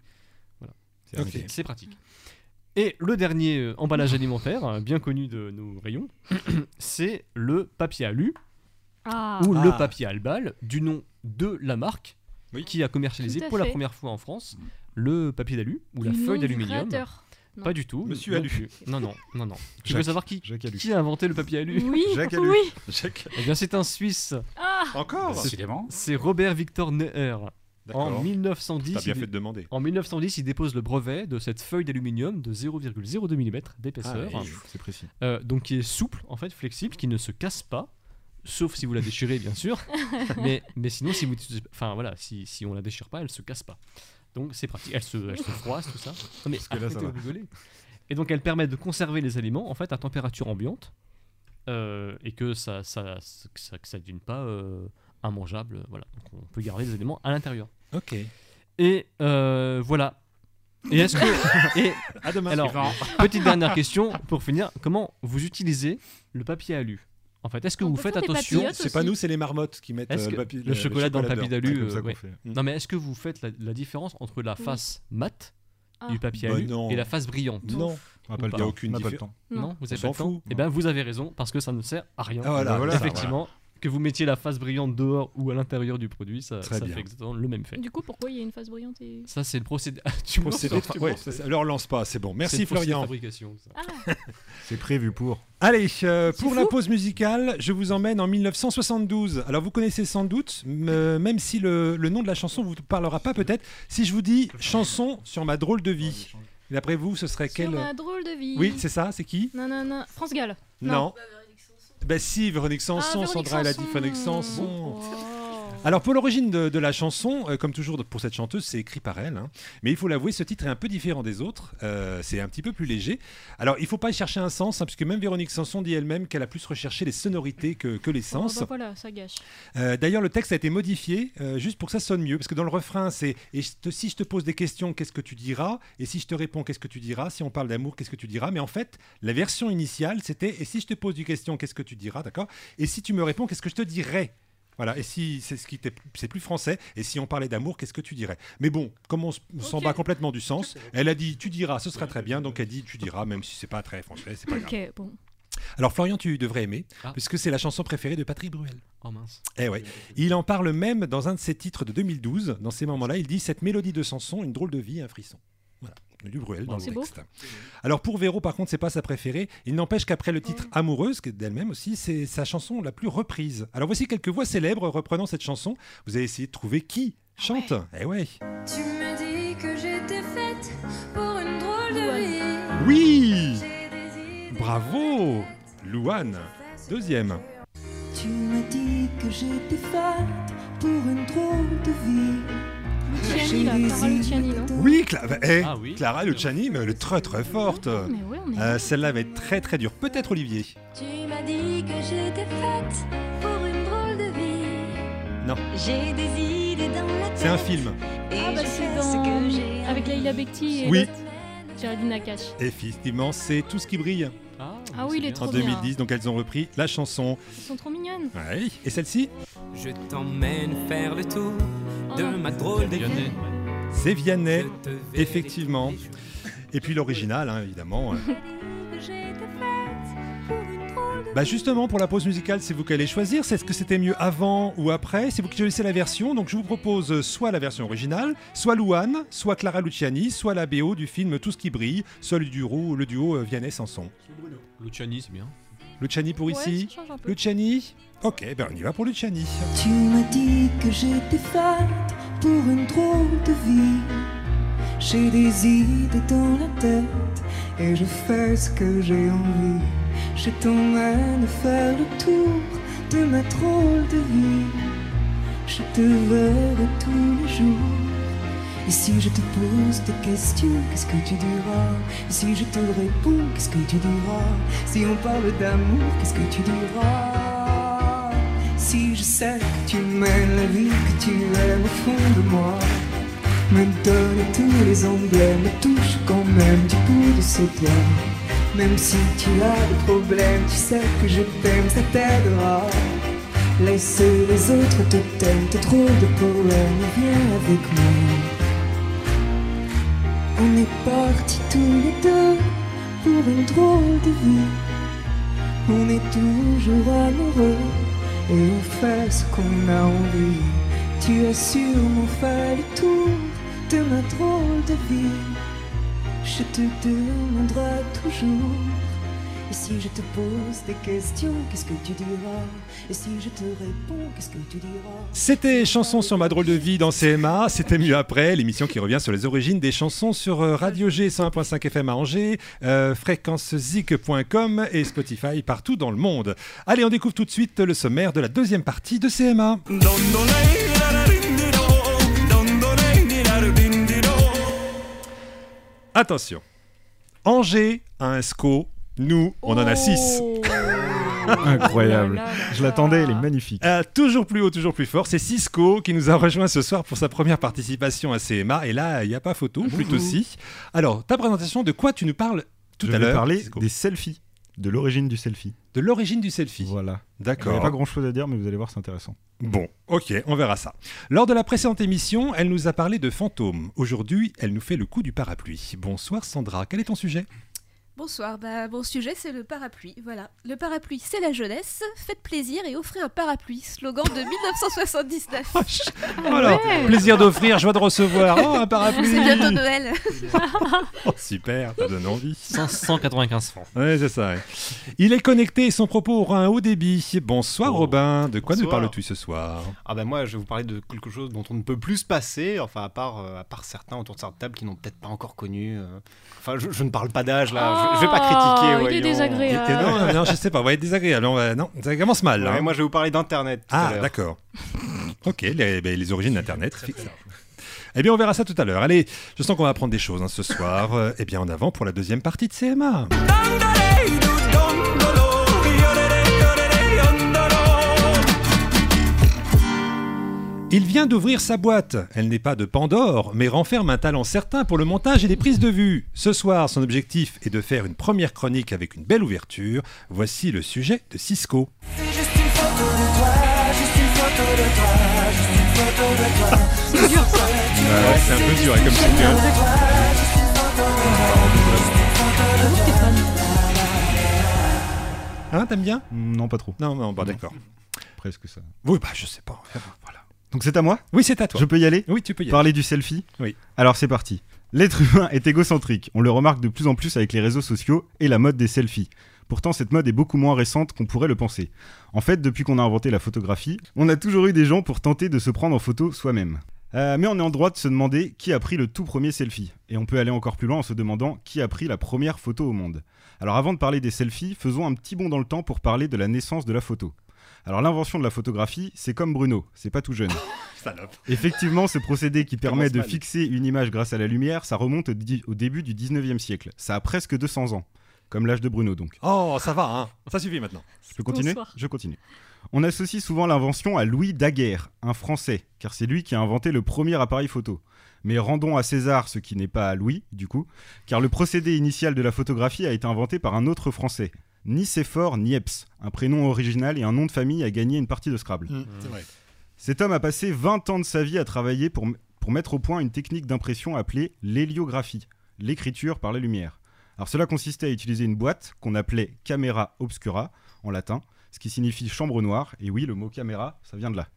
Ok. c'est pratique. Et le dernier emballage alimentaire, bien connu de nos rayons, c'est le papier alu Ah. ou Ah. le papier albal, du nom de la marque Oui. qui a commercialisé Tout à pour la fait. première fois en France le papier d'alu ou la Du nom feuille du d'aluminium. créateur. Non. Pas du tout. Monsieur non Alu. plus. Non. Tu veux Jacques. savoir qui Jacques Alu. a inventé le papier alu Oui, Jacques Alu. oui. Jacques. Eh bien, c'est un Suisse. Ah. Encore? Décidément. C'est Robert Victor Neher. En D'accord. 1910, T'as bien il- fait de demander. en 1910, il dépose le brevet de cette feuille d'aluminium de 0,02 mm d'épaisseur, Ah, oui. C'est précis. donc qui est souple, en fait, flexible, qui ne se casse pas, sauf si vous la déchirez, bien sûr. mais sinon, si vous, enfin voilà, si on la déchire pas, elle se casse pas. Donc c'est pratique. Elle se froisse, tout ça. Non, mais que là, ça arrêtez va. de rigoler. Et donc elle permet de conserver les aliments en fait à température ambiante et que ça devienne pas immangeable. Voilà. Donc on peut garder les aliments à l'intérieur. Ok. Et voilà. Et est-ce que et À demain. alors Suivant. petite dernière question pour finir, comment vous utilisez le papier alu? En fait, est-ce que On vous peut faites faire des attention? papillotes C'est pas aussi. nous, c'est les marmottes qui mettent Est-ce que le chocolat dans le papier dedans. d'alu C'est comme ça qu'on ouais. fait. Non mais est-ce que vous faites la différence entre la Oui. face mate Ah. du papier Bah alu non. et la face brillante? Non. On n'a Ou pas le pas. Il y a temps. aucune On n'a pas le différence. temps. Non. Vous On avez s'en pas le temps fout. Eh bien, vous avez raison parce que ça ne sert à rien. Ah voilà, voilà. ça, Effectivement, que vous mettiez la face brillante dehors ou à l'intérieur du produit, ça Très bien. fait exactement le même fait. Du coup, pourquoi il y a une face brillante et... Ça, c'est le procédé. Tu me Procédé lances, de- tu ouais, me lances. ça leur lance pas, c'est bon. C'est Merci le procédé de Florian. fabrication, ça. Ah. C'est prévu pour. Allez, pour la fou. pause musicale, je vous emmène en 1972. Alors vous connaissez sans doute, même si le nom de la chanson vous parlera pas peut-être, si je vous dis chanson sur ma drôle de vie. Et d'après vous, ce serait Sur quelle? ma drôle de vie. Oui, c'est ça, c'est qui? Non. France Gall. Non. Ben si, Véronique Sanson, Ah, Véronique Sandra elle a dit Sanson. Véronique Sanson. Oh. Alors pour l'origine de la chanson, comme toujours pour cette chanteuse, c'est écrit par elle. Hein. Mais il faut l'avouer, ce titre est un peu différent des autres. C'est un petit peu plus léger. Alors il ne faut pas y chercher un sens, hein, puisque même Véronique Sanson dit elle-même qu'elle a plus recherché les sonorités que les Oh, sens. bah voilà, ça gâche. D'ailleurs, le texte a été modifié juste pour que ça sonne mieux, parce que dans le refrain, c'est si je te pose des questions, qu'est-ce que tu diras? Et si je te réponds, qu'est-ce que tu diras? Si on parle d'amour, qu'est-ce que tu diras? Mais en fait, la version initiale, c'était et si je te pose des questions, qu'est-ce que tu diras? D'accord? Et si tu me réponds, qu'est-ce que je te dirais? Voilà, et si c'est plus français, et si on parlait d'amour, qu'est-ce que tu dirais? Mais bon, comme on s'en Ok. bat complètement du sens, elle a dit tu diras, ce sera très bien, donc elle dit tu diras, même si c'est pas très français, c'est pas grave. Ok, bon. Alors Florian, tu devrais aimer, Ah. puisque c'est la chanson préférée de Patrick Bruel. Oh mince. Eh ouais. Il en parle même dans un de ses titres de 2012. Dans ces moments-là, il dit cette mélodie de Sanson, une drôle de vie, un frisson. Voilà. Du Bruel dans le C'est beau. texte. Alors pour Véro, par contre, c'est pas sa préférée. Il n'empêche qu'après le titre Amoureuse, qui est d'elle-même aussi, c'est sa chanson la plus reprise. Alors voici quelques voix célèbres reprenant cette chanson. Vous allez essayer de trouver qui chante. Eh ouais. Tu me dis que j'étais faite pour une drôle de vie. Oui. Bravo, Louane. Deuxième. Tu me dis que j'étais faite pour une drôle de vie. Luciani, là, Clara Luciani, non? Oui, oui. Clara Luciani, mais elle est très très forte. Mais ouais, on est... Celle-là va être très très dure. Peut-être Olivier. Tu m'as dit que j'étais faite pour une drôle de vie. Non. J'ai des idées dans la tête. C'est un film. Et Ah bah je c'est fais ce que j'ai dans... avec Leila Bekti et Oui. l'autre, Géraldine Nakache. Effectivement, c'est Tout ce qui brille Ah oui, il est en trop bien. 2010. Donc elles ont repris la chanson. Ils sont trop mignonnes. Ouais. Et celle-ci, Je t'emmène faire le tour de ma drôle de vie. c'est Vianney, effectivement. Et puis l'original, hein, évidemment. que j'étais faite pour une drôle de Bah justement, pour la pause musicale, c'est vous qui allez choisir. C'est ce que c'était mieux avant ou après. C'est vous qui choisissez la version. Donc je vous propose soit la version originale, soit Louane, soit Clara Luciani, soit la BO du film Tout ce qui brille, soit le duo Vianney-Sanson. Luciani, c'est bien. Luciani pour Ouais, ici. ça change un peu. Luciani. Ok, ben on y va pour Luciani. Tu m'as dit que j'étais faite pour une drôle de vie. J'ai des idées dans la tête et je fais ce que j'ai envie. Je t'emmène faire le tour de ma drôle de vie. Je te verrai tous les jours. Et si je te pose des questions, qu'est-ce que tu diras? Et si je te réponds, qu'est-ce que tu diras? Si on parle d'amour, qu'est-ce que tu diras? Si je sais que tu mènes la vie que tu aimes au fond de moi, me donne tous les onglets, me touche quand même du bout de ses doigts. Même si tu as des problèmes, tu sais que je t'aime, ça t'aidera. Laisse les autres te t'aiment, tes drôles de poèmes, viens avec moi. On est partis tous les deux pour une drôle de vie. On est toujours amoureux et on fait ce qu'on a envie. Tu as sûrement fait le tour de ma drôle de vie. Je te demanderai toujours. Et si je te pose des questions, qu'est-ce que tu diras? Et si je te réponds, qu'est-ce que tu diras? C'était Chansons sur ma drôle de vie dans CMA. C'était mieux après, l'émission qui revient sur les origines des chansons sur Radio G 101.5 FM à Angers, fréquencezik.com et Spotify partout dans le monde. Allez, on découvre tout de suite le sommaire de la deuxième partie de CMA. Attention, Angers a un SCO, nous on en a 6. Incroyable. Oh là là là Je là. l'attendais, elle est magnifique. Toujours plus haut, toujours plus fort. C'est Cisco qui nous a rejoint ce soir pour sa première participation à CMA. Et là, il n'y a pas photo, plutôt si. Alors, ta présentation, de quoi tu nous parles tout Je à vais l'heure parler Cisco des selfies, de l'origine du selfie. De l'origine du selfie. Voilà. Il n'y D'accord. a pas grand-chose à dire, mais vous allez voir, c'est intéressant. Bon, ok, on verra ça. Lors de la précédente émission, elle nous a parlé de fantômes. Aujourd'hui, elle nous fait le coup du parapluie. Bonsoir Sandra, quel est ton sujet ? Bonsoir, mon sujet c'est le parapluie, voilà. Le parapluie c'est la jeunesse, faites plaisir et offrez un parapluie, slogan de 1979. Voilà, ouais. plaisir d'offrir, joie de recevoir. Oh, un parapluie. C'est bientôt Noël. Oh, super, ça donne envie. 595 francs. Ouais, c'est ça. Ouais. Il est connecté et son propos aura un haut débit. Bonsoir Oh. Robin, de quoi nous Bonsoir. parles-tu ce soir ? Ah ben moi je vais vous parler de quelque chose dont on ne peut plus se passer, enfin à part certains autour de cette table qui n'ont peut-être pas encore connu. Enfin je ne parle pas d'âge là, je vais pas critiquer. Il est voyons. désagréable. Non, je sais pas, on va être désagréable. Non, ça commence mal. Ouais, hein. moi je vais vous parler d'Internet tout à Ah, l'heure. d'accord. Ok, les origines d'Internet. Eh bien, on verra ça tout à l'heure. Allez, je sens qu'on va apprendre des choses hein, ce soir. Eh bien, en avant pour la deuxième partie de CMA. Il vient d'ouvrir sa boîte. Elle n'est pas de Pandore, mais renferme un talent certain pour le montage et les prises de vue. Ce soir, son objectif est de faire une première chronique avec une belle ouverture. Voici le sujet de Cisco. C'est dur ça. Ouais, c'est un peu dur comme sujet. Hein, t'aimes bien ? Non, pas trop. Non, bon, d'accord. Presque ça. Oui, je sais pas. Voilà. Donc c'est à moi ? Oui, c'est à toi. Je peux y aller ? Oui, tu peux y aller. Parler du selfie ? Oui. Alors c'est parti. L'être humain est égocentrique. On le remarque de plus en plus avec les réseaux sociaux et la mode des selfies. Pourtant, cette mode est beaucoup moins récente qu'on pourrait le penser. En fait, depuis qu'on a inventé la photographie, on a toujours eu des gens pour tenter de se prendre en photo soi-même. Mais on est en droit de se demander qui a pris le tout premier selfie. Et on peut aller encore plus loin en se demandant qui a pris la première photo au monde. Alors avant de parler des selfies, faisons un petit bond dans le temps pour parler de la naissance de la photo. Alors l'invention de la photographie, c'est comme Bruno, c'est pas tout jeune. Salope. Effectivement, ce procédé qui permet de fixer une image grâce à la lumière, ça remonte au début du 19e siècle. Ça a presque 200 ans. Comme l'âge de Bruno donc. Oh, ça va, hein. Ça suffit maintenant. Je peux continuer ? Je continue. On associe souvent l'invention à Louis Daguerre, un Français, car c'est lui qui a inventé le premier appareil photo. Mais rendons à César ce qui n'est pas à Louis, du coup, car le procédé initial de la photographie a été inventé par un autre Français, Nicéphore Niepce, un prénom original et un nom de famille à gagner une partie de Scrabble. C'est vrai. Cet homme a passé 20 ans de sa vie à travailler pour mettre au point une technique d'impression appelée l'héliographie, l'écriture par la lumière. Alors cela consistait à utiliser une boîte qu'on appelait camera obscura en latin, ce qui signifie chambre noire, et oui, le mot caméra, ça vient de là.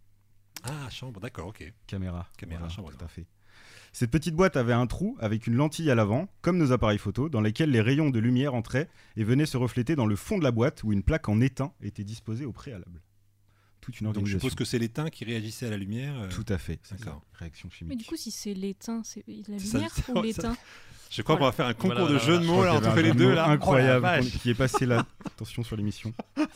Ah, chambre, d'accord, ok. Caméra, voilà, chambre. Tout à fait. Cette petite boîte avait un trou avec une lentille à l'avant, comme nos appareils photo, dans lesquels les rayons de lumière entraient et venaient se refléter dans le fond de la boîte où une plaque en étain était disposée au préalable. Toute une Donc je organisation. suppose que c'est l'étain qui réagissait à la lumière. Tout à fait. D'accord. Réaction chimique. Mais du coup, si c'est l'étain, c'est la Ça- lumière ça- ou l'étain? Je crois qu'on va faire un concours de Voilà, jeux de mots là, Je crois entre qu'il y les avait un deux jeu de là. mots incroyable Oh, la vache. qui est passé là. Attention sur l'émission.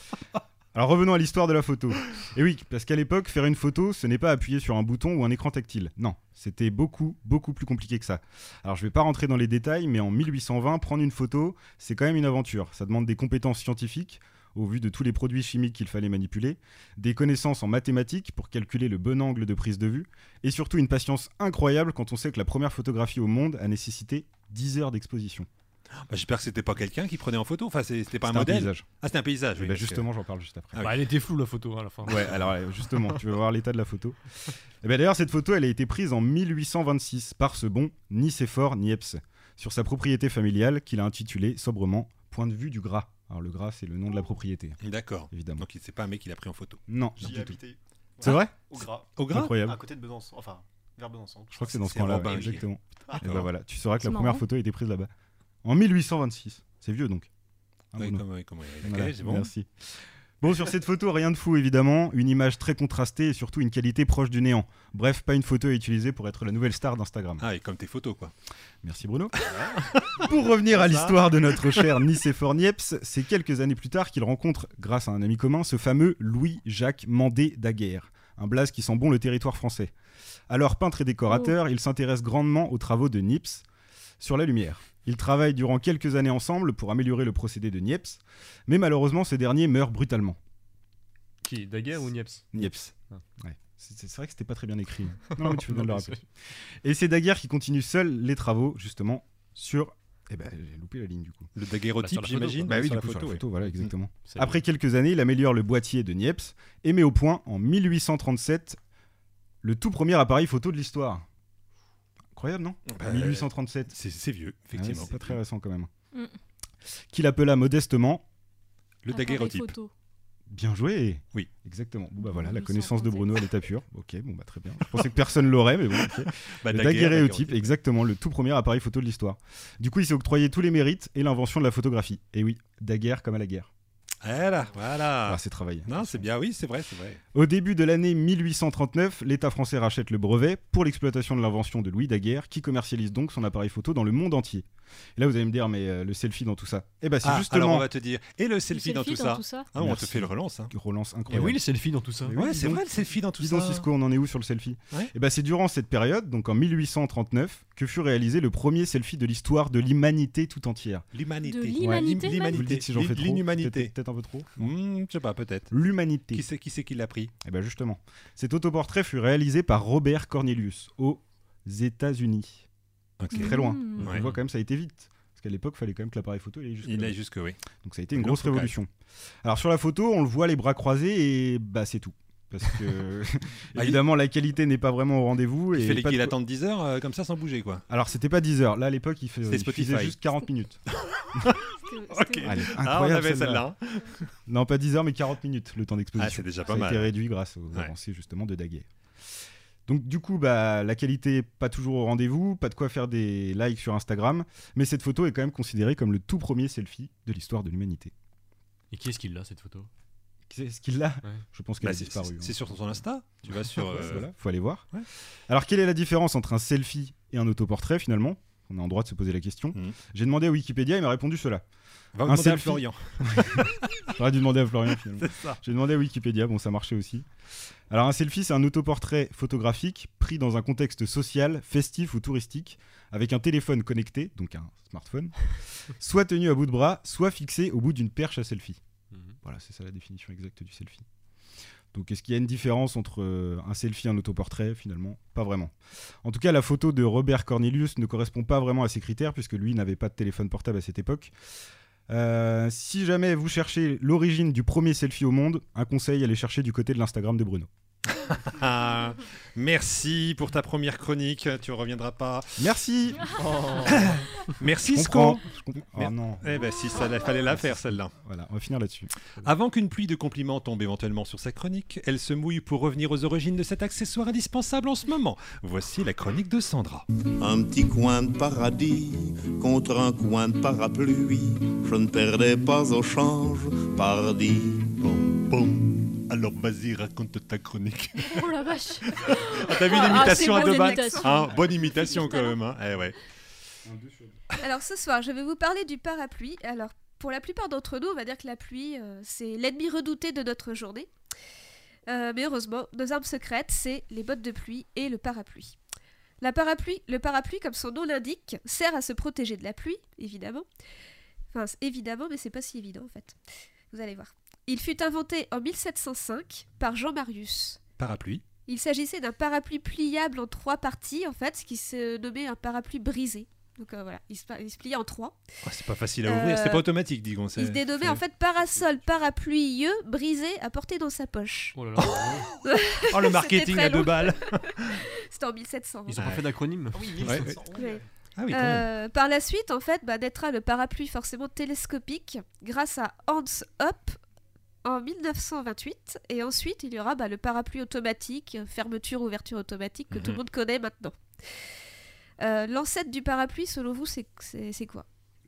Alors revenons à l'histoire de la photo. Et oui, parce qu'à l'époque, faire une photo, ce n'est pas appuyer sur un bouton ou un écran tactile. Non, c'était beaucoup plus compliqué que ça. Alors je vais pas rentrer dans les détails, mais en 1820, prendre une photo, c'est quand même une aventure. Ça demande des compétences scientifiques, au vu de tous les produits chimiques qu'il fallait manipuler, des connaissances en mathématiques pour calculer le bon angle de prise de vue, et surtout une patience incroyable quand on sait que la première photographie au monde a nécessité 10 heures d'exposition. Bah, j'espère que c'était pas quelqu'un qui prenait en photo. Enfin, c'était pas un C'était un modèle. paysage. Ah, c'était un paysage. Et Oui, bah parce que- justement, j'en parle juste après. Ah oui. Bah, elle était floue la photo à la fin. Ouais, alors justement, tu vas voir l'état de la photo. Et ben d'ailleurs, cette photo, elle a été prise en 1826 par ce bon Nicéphore Niepce, sur sa propriété familiale qu'il a intitulée sobrement Point de vue du Gras. Alors le Gras, c'est le nom de la propriété, D'accord. évidemment. Donc c'est pas un mec qui l'a pris en photo. Non, J'y du ai tout. habité. C'est vrai ? Au Gras. Au Gras. Incroyable. À côté de Besançon. Enfin, vers Besançon. Je crois que c'est dans ce C'est coin-là, Robin, ouais, lui. exactement. Ah, Et ben voilà, tu sauras que la C'est première marrant. photo a été prise là-bas. En 1826. C'est vieux donc. Ah, Oui, Bruno. comment Voilà, c'est bon. Merci. Bon, sur cette photo, rien de fou évidemment, une image très contrastée et surtout une qualité proche du néant. Bref, pas une photo à utiliser pour être la nouvelle star d'Instagram. Ah, et comme tes photos quoi. Merci Bruno. Pour revenir à l'histoire de notre cher Nicéphore Niepce, c'est quelques années plus tard qu'il rencontre, grâce à un ami commun, ce fameux Louis-Jacques Mandé Daguerre, un blaze qui sent bon le territoire français. Alors peintre et décorateur, il s'intéresse grandement aux travaux de Niepce sur la lumière. Ils travaillent durant quelques années ensemble pour améliorer le procédé de Niepce, mais malheureusement ce dernier meurt brutalement. Qui, Daguerre ou Niepce? Niepce. Ah. Ouais. C'est vrai que c'était pas très bien écrit. Non, mais tu fais bien de le rappeler. Et c'est Daguerre qui continue seul les travaux, justement, sur... Eh ben, j'ai loupé la ligne, du coup. Le daguerreotype, Bah, sur la photo, j'imagine. Bah oui, sur du coup, sur la ouais. photo, voilà, exactement. C'est- Après quelques années, il améliore le boîtier de Niepce et met au point, en 1837, le tout premier appareil photo de l'histoire. Incroyable, non Bah, 1837. C'est vieux, Ah ouais, effectivement. c'est pas très récent, quand même. Mm. Qu'il appela modestement... Le Appareil daguerreotype. photo. Bien joué. Oui. Exactement. Bon, bah voilà, la 1837. connaissance de Bruno à l'état pur. Ok, bon, bah très bien. Je pensais que personne l'aurait, mais bon, ok. Bah, Le daguerréotype, exactement, le tout premier appareil photo de l'histoire. Du coup, il s'est octroyé tous les mérites et l'invention de la photographie. Et oui, Daguerre comme à la guerre. Voilà. Ah, c'est travaillé. Non, c'est bien, oui, c'est vrai, c'est vrai. Au début de l'année 1839, l'État français rachète le brevet pour l'exploitation de l'invention de Louis Daguerre, qui commercialise donc son appareil photo dans le monde entier. Et là, vous allez me dire, mais le selfie dans tout ça. Eh ben, c'est Alors justement... on va te dire. Et le selfie dans tout ça. Ah, on te Merci. fait le relance. Hein. Relance Et incroyable. oui, les selfies dans tout ça. Mais Ouais, oui, c'est dis vrai donc. le selfie dans tout Dis ça. donc, Cisco, on en est où sur le selfie? Ouais. Et ben, c'est durant cette période, donc en 1839, que fut réalisé le premier selfie de l'histoire de l'humanité tout entière. L'humanité. De l'humanité, Ouais, Vous le dites si j'en fais trop. L'inhumanité. Peut-être un peu trop. Je sais pas, peut-être. L'humanité. Qui c'est qui l'a pris? Et ben justement, cet autoportrait fut réalisé par Robert Cornelius aux États-Unis. Ok. C'est très loin. Mmh. Donc, on voit quand même, ça a été vite. Parce qu'à l'époque, il fallait quand même que l'appareil photo il aille jusque Il là. est jusque, oui. Donc ça a été une Le grosse focale. révolution. Alors sur la photo, on le voit les bras croisés et bah c'est tout. Parce que évidemment la qualité n'est pas vraiment au rendez-vous. Il et fallait pas de qu'il co- attende 10 heures comme ça sans bouger, quoi. Alors c'était pas 10 heures. Là à l'époque, il C'était suffisait Spotify. juste 40 minutes. Ok. Allez, Ah, on incroyable avait celle-là. celle-là. Non, pas 10 heures, mais 40 minutes le temps d'exposition. Ah, c'est déjà Ça pas a mal. été réduit grâce aux Ouais. avancées justement de Daguerre. Donc du coup, la qualité pas toujours au rendez-vous, pas de quoi faire des likes sur Instagram, mais cette photo est quand même considérée comme le tout premier selfie de l'histoire de l'humanité. Et qui est-ce qui l'a, cette photo ? Qui est-ce qu'il l'a ? Ouais. Je pense qu'elle a disparu. C'est sur son Insta. Tu vas sur. Voilà, faut aller voir. Ouais. Alors, quelle est la différence entre un selfie et un autoportrait finalement ? On est en droit de se poser la question. J'ai demandé à Wikipédia, il m'a répondu cela. Va demander à Florian. J'aurais dû demander à Florian finalement. C'est ça. J'ai demandé à Wikipédia, bon ça marchait aussi. Alors un selfie, c'est un autoportrait photographique pris dans un contexte social, festif ou touristique, avec un téléphone connecté, donc un smartphone, soit tenu à bout de bras, soit fixé au bout d'une perche à selfie. Voilà, c'est ça la définition exacte du selfie. Donc est-ce qu'il y a une différence entre un selfie et un autoportrait ? Finalement, pas vraiment. En tout cas, la photo de Robert Cornelius ne correspond pas vraiment à ces critères, puisque lui n'avait pas de téléphone portable à cette époque. Si jamais vous cherchez l'origine du premier selfie au monde, un conseil, allez chercher du côté de l'Instagram de Bruno. Merci pour ta première chronique, tu ne reviendras pas. Merci. Merci Je Sco. comprends. Oh non. Eh ben si, ça fallait la faire celle-là. Voilà, on va finir là-dessus. Avant qu'une pluie de compliments tombe éventuellement sur sa chronique, elle se mouille pour revenir aux origines de cet accessoire indispensable en ce moment. Voici la chronique de Sandra. Un petit coin de paradis contre un coin de parapluie. Je ne perdais pas au change, pardi. Boum, boum. Alors vas-y, raconte ta chronique. Oh la vache. T'as vu l'imitation à deux balles, l'imitation. bonne imitation quand même. Eh ouais. Alors ce soir, je vais vous parler du parapluie. Alors pour la plupart d'entre nous, on va dire que la pluie, c'est l'ennemi redouté de notre journée. Mais heureusement, nos armes secrètes, c'est les bottes de pluie et le parapluie. Le parapluie, comme son nom l'indique, sert à se protéger de la pluie, évidemment. Enfin, évidemment, mais c'est pas si évident en fait. Vous allez voir. Il fut inventé en 1705 par Jean Marius. Parapluie. Il s'agissait d'un parapluie pliable en 3 parties, en fait, ce qui se nommait un parapluie brisé. Donc voilà, il se pliait en 3. Oh, c'est pas facile à ouvrir, c'était pas automatique, disons. Il se dénommait en fait parasol parapluieux brisé à porter dans sa poche. Oh là là. Oh le marketing à 2 balles. C'était en 1700. Ils ont pas fait d'acronyme. Oui, 1700. Ouais. Ah oui, quand même. Par la suite, en fait, naîtra le parapluie forcément télescopique grâce à Hans Hoppe en 1928. Et ensuite, il y aura le parapluie automatique, fermeture-ouverture automatique que tout le monde connaît maintenant. L'ancêtre du parapluie, selon vous, c'est quoi ?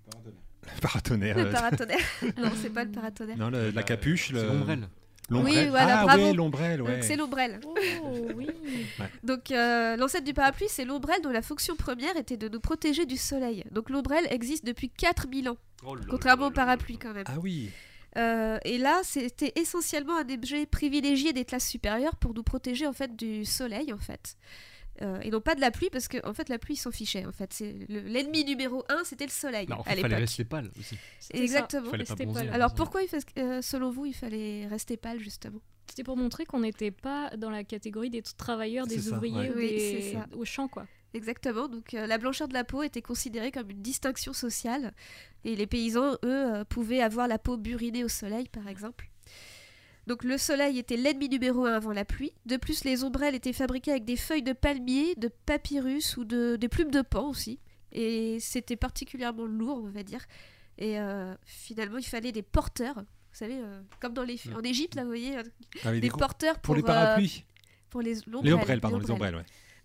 Le paratonnerre. Le paratonnerre. Non, c'est pas le paratonnerre. Non, la capuche. C'est l'ombrelle. Oui, voilà, ah, bravo. Ouais, l'ombrelle, ouais. Donc, c'est l'ombrelle. Oh oui. Ouais. Donc l'ancêtre du parapluie, c'est l'ombrelle dont la fonction première était de nous protéger du soleil. Donc l'ombrelle existe depuis 4000 ans, contrairement au parapluie quand même. Ah oui. Et là, c'était essentiellement un objet privilégié des classes supérieures pour nous protéger en fait du soleil en fait. Et non pas de la pluie, parce que en fait la pluie s'en fichait en fait. L'ennemi numéro 1, c'était le soleil Non, à il fallait l'époque. rester pâle aussi. Exactement. Fallait pas bronzer, Alors hein, pourquoi selon vous il fallait rester pâle justement ? C'était pour montrer qu'on n'était pas dans la catégorie des travailleurs, des ça, ouvriers ouais. ou Oui, c'est ça. au champ quoi. Exactement, donc la blancheur de la peau était considérée comme une distinction sociale et les paysans, eux, pouvaient avoir la peau burinée au soleil par exemple. Donc le soleil était l'ennemi numéro 1 avant la pluie. De plus, les ombrelles étaient fabriquées avec des feuilles de palmier, de papyrus ou des plumes de paon aussi. Et c'était particulièrement lourd, on va dire. Et finalement, il fallait des porteurs. Vous savez, comme en Égypte, là, vous voyez, des porteurs pour les parapluies. Pour les ombrelles, ouais.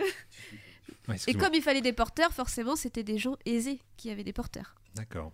Ouais, et comme il fallait des porteurs, forcément, c'était des gens aisés qui avaient des porteurs. D'accord.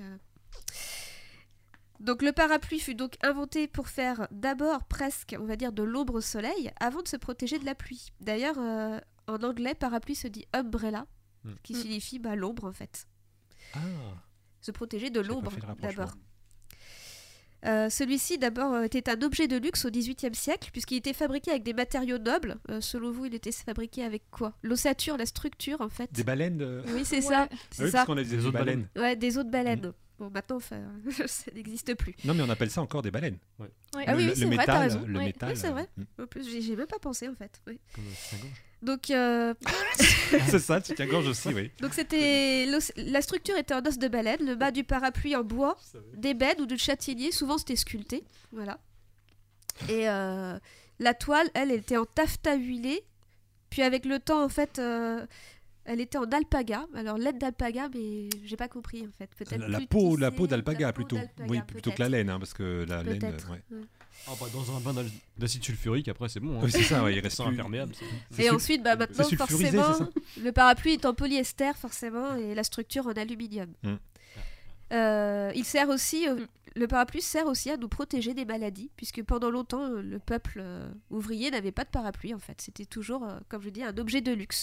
Donc le parapluie fut donc inventé pour faire d'abord presque, on va dire, de l'ombre au soleil, avant de se protéger de la pluie. D'ailleurs, en anglais, parapluie se dit umbrella, qui signifie l'ombre en fait. Ah. Se protéger de l'ombre d'abord. rapprochement. Celui-ci d'abord était un objet de luxe au XVIIIe siècle puisqu'il était fabriqué avec des matériaux nobles. Selon vous, il était fabriqué avec quoi? L'ossature, la structure en fait. Des baleines Oui, c'est Ouais. ça. Ah C'est oui, ça. parce qu'on a des os de baleines. Ouais, des os de baleine. Bon, maintenant, ça n'existe plus. Non, mais on appelle ça encore des baleines. Ouais. Ah oui, Le c'est vrai, métal, t'as raison. le Ouais. métal, Oui, c'est vrai. mm. En plus, j'y ai même pas pensé en fait. Oui. Comme soutien-gorge. Donc, C'est ça, le soutien-gorge aussi, oui. donc c'était la structure était en os de baleine, le bas du parapluie en bois, d'ébène ou de châtaignier, souvent c'était sculpté, voilà. Et la toile, elle était en taffetas huilé, puis avec le temps en fait, elle était en alpaga. Alors laine d'alpaga, mais j'ai pas compris en fait. Peut-être La plus peau tissée, d'alpaga la peau plutôt. d'alpaga, Oui, plutôt que la peut-être. laine, hein, parce que la laine. Peut-être. Ouais. Ouais. Dans un bain d'acide sulfurique, après c'est bon. Hein. Oui, c'est ça, ouais, il reste c'est plus... imperméable. Et ensuite, maintenant, sulfurisé, forcément, le parapluie est en polyester, forcément, et la structure en aluminium. Il sert aussi, le parapluie sert aussi à nous protéger des maladies, puisque pendant longtemps, le peuple ouvrier n'avait pas de parapluie, en fait. C'était toujours, comme je dis, un objet de luxe.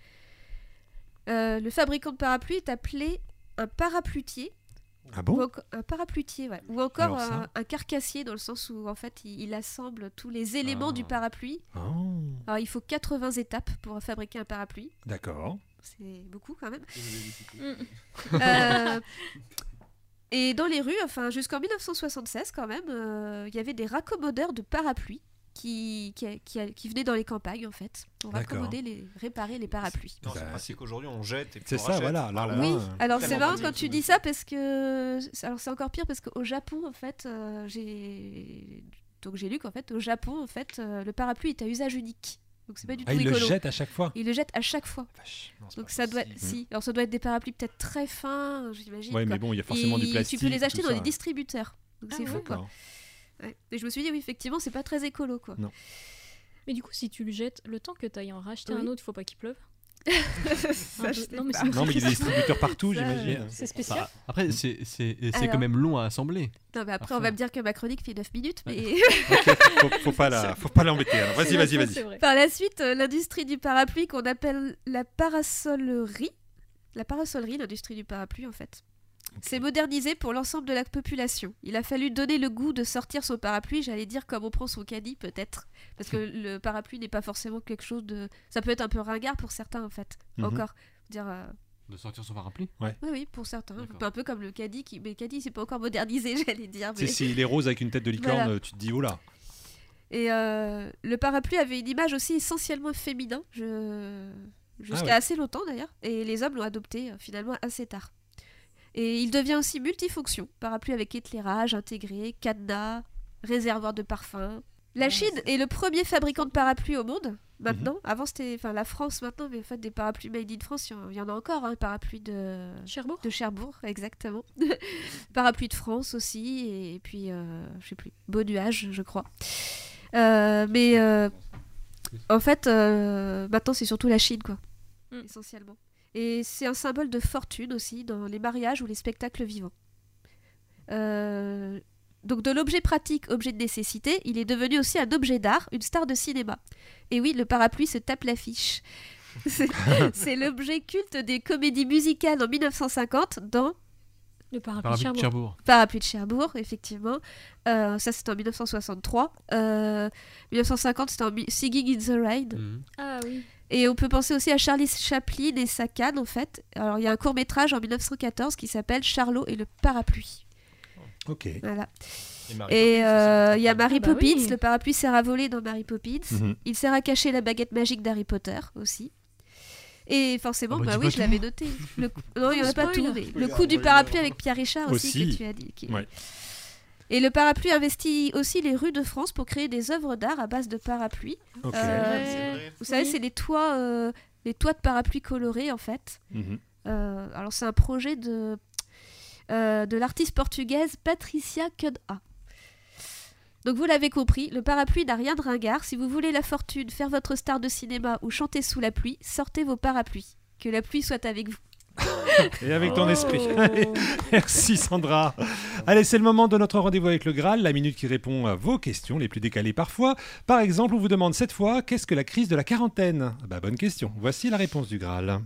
Le fabricant de parapluie est appelé un parapluietier. Ah bon ? Un parapluietier, ouais. Ou encore un carcassier, dans le sens où en fait il assemble tous les éléments du parapluie. Alors il faut 80 étapes pour fabriquer un parapluie. D'accord. C'est beaucoup quand même. Et dans les rues, enfin jusqu'en 1976 quand même, il y avait des raccommodeurs de parapluies qui venaient dans les campagnes en fait pour réparer les parapluies. C'est pratique qu'aujourd'hui on jette et puis c'est on ça, rachète. voilà. Là, oui, alors c'est marrant quand tu dis ça parce que c'est encore pire parce qu'au Japon en fait j'ai lu qu'en fait au Japon en fait le parapluie est à usage unique. Donc c'est pas du tout écolo. Il le jette à chaque fois. Il le jette à chaque fois. Vache, non, donc ça doit alors ça doit être des parapluies peut-être très fins, j'imagine. Ouais, mais bon, il y a forcément du plastique. Tu peux les acheter dans ça. des distributeurs. Donc c'est fou quoi. Ouais. Et je me suis dit, oui, effectivement, c'est pas très écolo, quoi. Non. Mais du coup, si tu le jettes, le temps que tu ailles en racheter un autre, faut pas qu'il pleuve. Non, mais il y a des distributeurs partout, j'imagine. C'est spécial. Après, c'est quand même long à assembler. Non, mais après, on va me dire que ma chronique fait 9 minutes, mais... faut pas l'embêter. Alors, vas-y. Par la suite, l'industrie du parapluie qu'on appelle la parasolerie, l'industrie du parapluie, en fait, s'est modernisé pour l'ensemble de la population. Il a fallu donner le goût de sortir son parapluie, j'allais dire comme on prend son caddie peut-être, parce que le parapluie n'est pas forcément quelque chose de... Ça peut être un peu ringard pour certains en fait, encore. Dire, de sortir son parapluie ? Ouais. Oui, pour certains. Un peu comme le caddie, mais le caddie c'est pas encore modernisé, j'allais dire. Mais... Si il est rose avec une tête de licorne, voilà. Tu te dis, oula. Et le parapluie avait une image aussi essentiellement féminin, jusqu'à assez longtemps d'ailleurs, et les hommes l'ont adopté finalement assez tard. Et il devient aussi multifonction, parapluie avec éclairage intégré, cadenas, réservoir de parfum. La Chine est le premier fabricant de parapluies au monde, maintenant. Avant, c'était la France, maintenant, mais en fait, des parapluies made in France, il y en a encore, hein, parapluie de Cherbourg, exactement. Parapluie de France aussi, et puis, je sais plus, Beau Nuage, je crois. En fait, maintenant, c'est surtout la Chine, quoi, essentiellement. Et c'est un symbole de fortune aussi dans les mariages ou les spectacles vivants. Donc de l'objet pratique, objet de nécessité, il est devenu aussi un objet d'art, une star de cinéma. Et oui, le parapluie se tape l'affiche. C'est l'objet culte des comédies musicales en 1950 dans... Le parapluie de Cherbourg. Parapluie de Cherbourg, effectivement. Ça, c'était en 1963. 1950, c'était en Singing in the Rain. Ah oui. Et on peut penser aussi à Charlie Chaplin et sa canne, en fait. Alors, il y a un court-métrage en 1914 qui s'appelle Charlot et le parapluie. Ok. Voilà. Et il y a Mary Poppins, le parapluie sert à voler dans Mary Poppins. Il sert à cacher la baguette magique d'Harry Potter aussi. Et forcément, oui, je l'avais noté. Non, il n'y en a pas tout, mais le coup du parapluie avec Pierre Richard aussi, que tu as dit. Ouais. Et le parapluie investit aussi les rues de France pour créer des œuvres d'art à base de parapluies. Okay. Vous savez, c'est les toits de parapluies colorés, en fait. Alors, c'est un projet de l'artiste portugaise Patricia Cunha. Donc vous l'avez compris, le parapluie n'a rien de ringard. Si vous voulez la fortune, faire votre star de cinéma ou chanter sous la pluie, sortez vos parapluies. Que la pluie soit avec vous. Et avec ton esprit. Allez, merci Sandra. Allez, c'est le moment de notre rendez-vous avec le Graal, la minute qui répond à vos questions, les plus décalées parfois. Par exemple, on vous demande cette fois, qu'est-ce que la crise de la quarantaine ? Bonne question. Voici la réponse du Graal.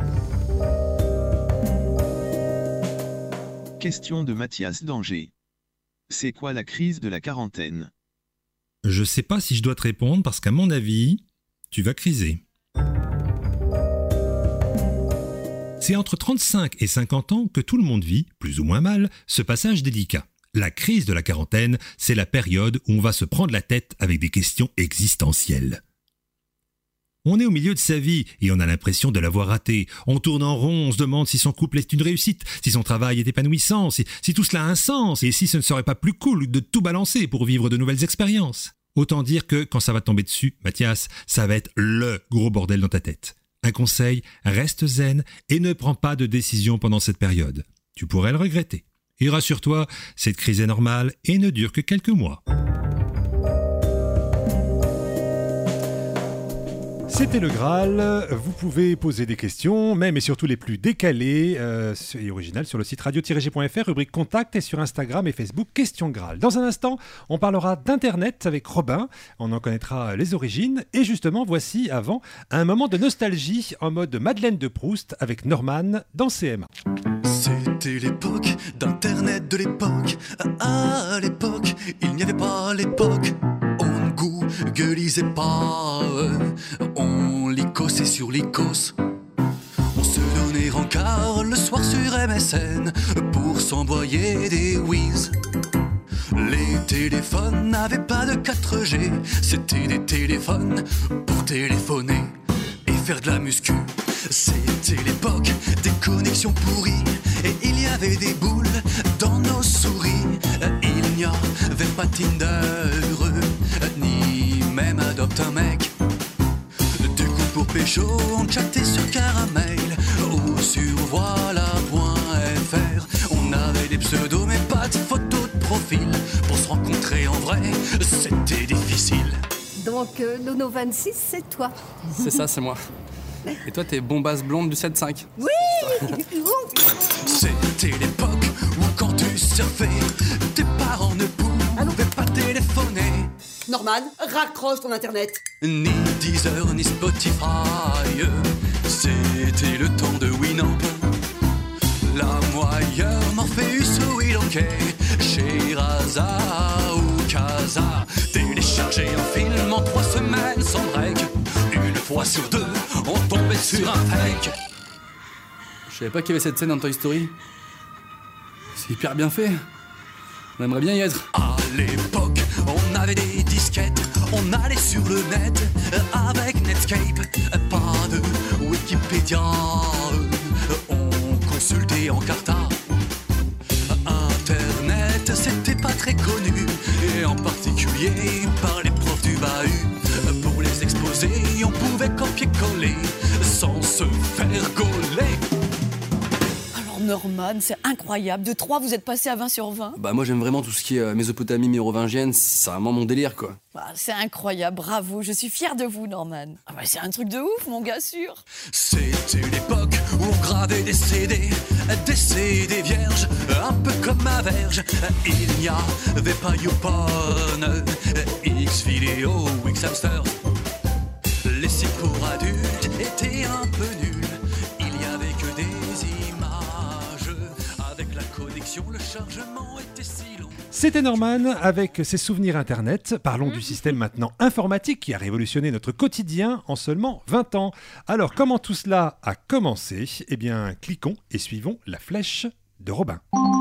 Question de Mathias d'Angers. C'est quoi la crise de la quarantaine ? Je sais pas si je dois te répondre parce qu'à mon avis, tu vas criser. C'est entre 35 et 50 ans que tout le monde vit, plus ou moins mal, ce passage délicat. La crise de la quarantaine, c'est la période où on va se prendre la tête avec des questions existentielles. On est au milieu de sa vie et on a l'impression de l'avoir raté. On tourne en rond, on se demande si son couple est une réussite, si son travail est épanouissant, si tout cela a un sens et si ce ne serait pas plus cool de tout balancer pour vivre de nouvelles expériences. Autant dire que quand ça va tomber dessus, Mathias, ça va être le gros bordel dans ta tête. Un conseil, reste zen et ne prends pas de décision pendant cette période. Tu pourrais le regretter. Et rassure-toi, cette crise est normale et ne dure que quelques mois. C'était le Graal. Vous pouvez poser des questions, même et surtout les plus décalées et originales sur le site radio-g.fr, rubrique Contact, et sur Instagram et Facebook, Question Graal. Dans un instant, on parlera d'Internet avec Robin. On en connaîtra les origines. Et justement, voici avant un moment de nostalgie en mode Madeleine de Proust avec Norman dans CMA. C'était l'époque d'Internet de l'époque. À l'époque, il n'y avait pas l'époque. On ne googlisait pas, on licossait sur l'icos. On se donnait rencard le soir sur MSN pour s'envoyer des whiz. Les téléphones n'avaient pas de 4G, c'était des téléphones pour téléphoner et faire de la muscu. C'était l'époque des connexions pourries et il y avait des boules dans nos souris. Il n'y avait pas Tinder, ni même Adopte un mec. Du coup pour pécho, on chattait sur Caramel ou sur voilà.fr. On avait des pseudos mais pas de photos de profil. Pour se rencontrer en vrai, c'était difficile. Donc Nono 26, c'est toi. C'est ça, c'est moi. Et toi, t'es bombasse blonde du 7-5. Oui. C'était l'époque où quand tu surfais, tes parents ne pouvaient pas téléphoner. Norman, raccroche ton internet. Ni Deezer, ni Spotify. C'était le temps de Winamp. La moyeur, Morpheus ou Ilonquet, chez Raza ou Casa. Télécharger un film en 3 semaines sans break. Une fois sur 2, on tombait sur un fake. Je savais pas qu'il y avait cette scène dans Toy Story. C'est hyper bien fait. On aimerait bien y être. À l'époque, on avait des disquettes, on allait sur le net avec Netscape. Pas de Wikipédia, on consultait en carta. Internet, c'était pas très connu, et en particulier par les profs du bahut. Pour les exposés, on pouvait copier-coller sans se faire gauler. Alors Norman, c'est incroyable. De 3, vous êtes passé à 20 sur 20. Bah moi j'aime vraiment tout ce qui est Mésopotamie mérovingienne, c'est vraiment mon délire quoi. Bah, c'est incroyable, bravo. Je suis fière de vous, Norman. Ah bah, c'est un truc de ouf, mon gars sûr. C'était l'époque où on gravait des CD vierges, un peu comme ma verge. Il n'y avait pas YouPorn, Xvideo ou Xhamster. Les sites pour adultes étaient un peu nuls. Il n'y avait que des images. Avec la connexion, le chargement était si long. C'était Norman avec ses souvenirs Internet. Parlons du système maintenant informatique qui a révolutionné notre quotidien en seulement 20 ans. Alors, comment tout cela a commencé ? Eh bien, cliquons et suivons la flèche de Robin.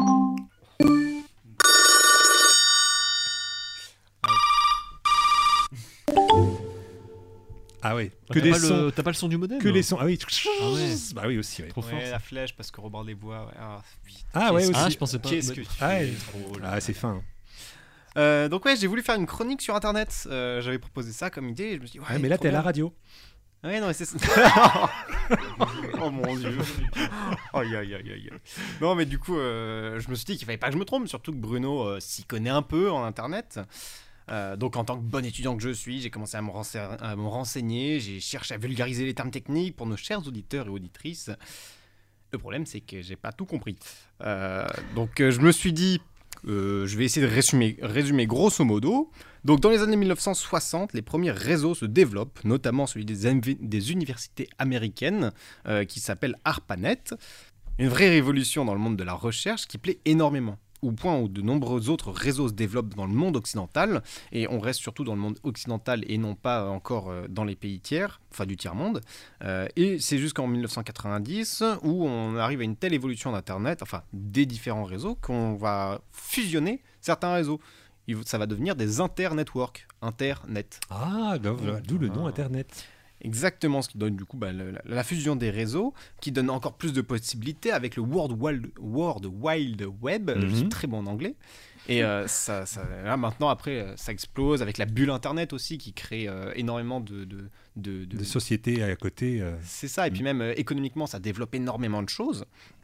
Ah oui, que des sons. T'as pas le son du modem ? Que les sons. Ah oui. Ah ouais. Bah oui aussi. Ouais. Trop fort. La flèche parce que Robert des Bois. Ouais. Ah ouais aussi. Ah je pensais pas. Qu'est-ce que tu fais trop. Ah c'est fin. Donc ouais, j'ai voulu faire une chronique sur Internet. J'avais proposé ça comme idée. Et je me suis dit, ouais mais là t'es à la radio. Ouais non mais c'est. Oh mon dieu. Aïe aïe aïe aïe. Non mais du coup, je me suis dit qu'il fallait pas que je me trompe, surtout que Bruno s'y connaît un peu en Internet. Donc en tant que bon étudiant que je suis, j'ai commencé à me renseigner, j'ai cherché à vulgariser les termes techniques pour nos chers auditeurs et auditrices. Le problème c'est que j'ai pas tout compris. Donc je me suis dit, je vais essayer de résumer grosso modo. Donc dans les années 1960, les premiers réseaux se développent, notamment celui des universités américaines qui s'appelle ARPANET. Une vraie révolution dans le monde de la recherche qui plaît énormément. Au point où de nombreux autres réseaux se développent dans le monde occidental, et on reste surtout dans le monde occidental et non pas encore dans les pays tiers, enfin du tiers-monde. Et c'est jusqu'en 1990 où on arrive à une telle évolution d'Internet, enfin des différents réseaux, qu'on va fusionner certains réseaux. Ça va devenir des internetworks, Internet. Ah, d'où le nom Internet. Exactement, ce qui donne du coup la fusion des réseaux, qui donne encore plus de possibilités avec le World Wide Web, je suis très bon en anglais, et là maintenant après ça explose avec la bulle Internet aussi qui crée énormément de sociétés à côté. C'est ça, et puis même économiquement ça développe énormément de choses.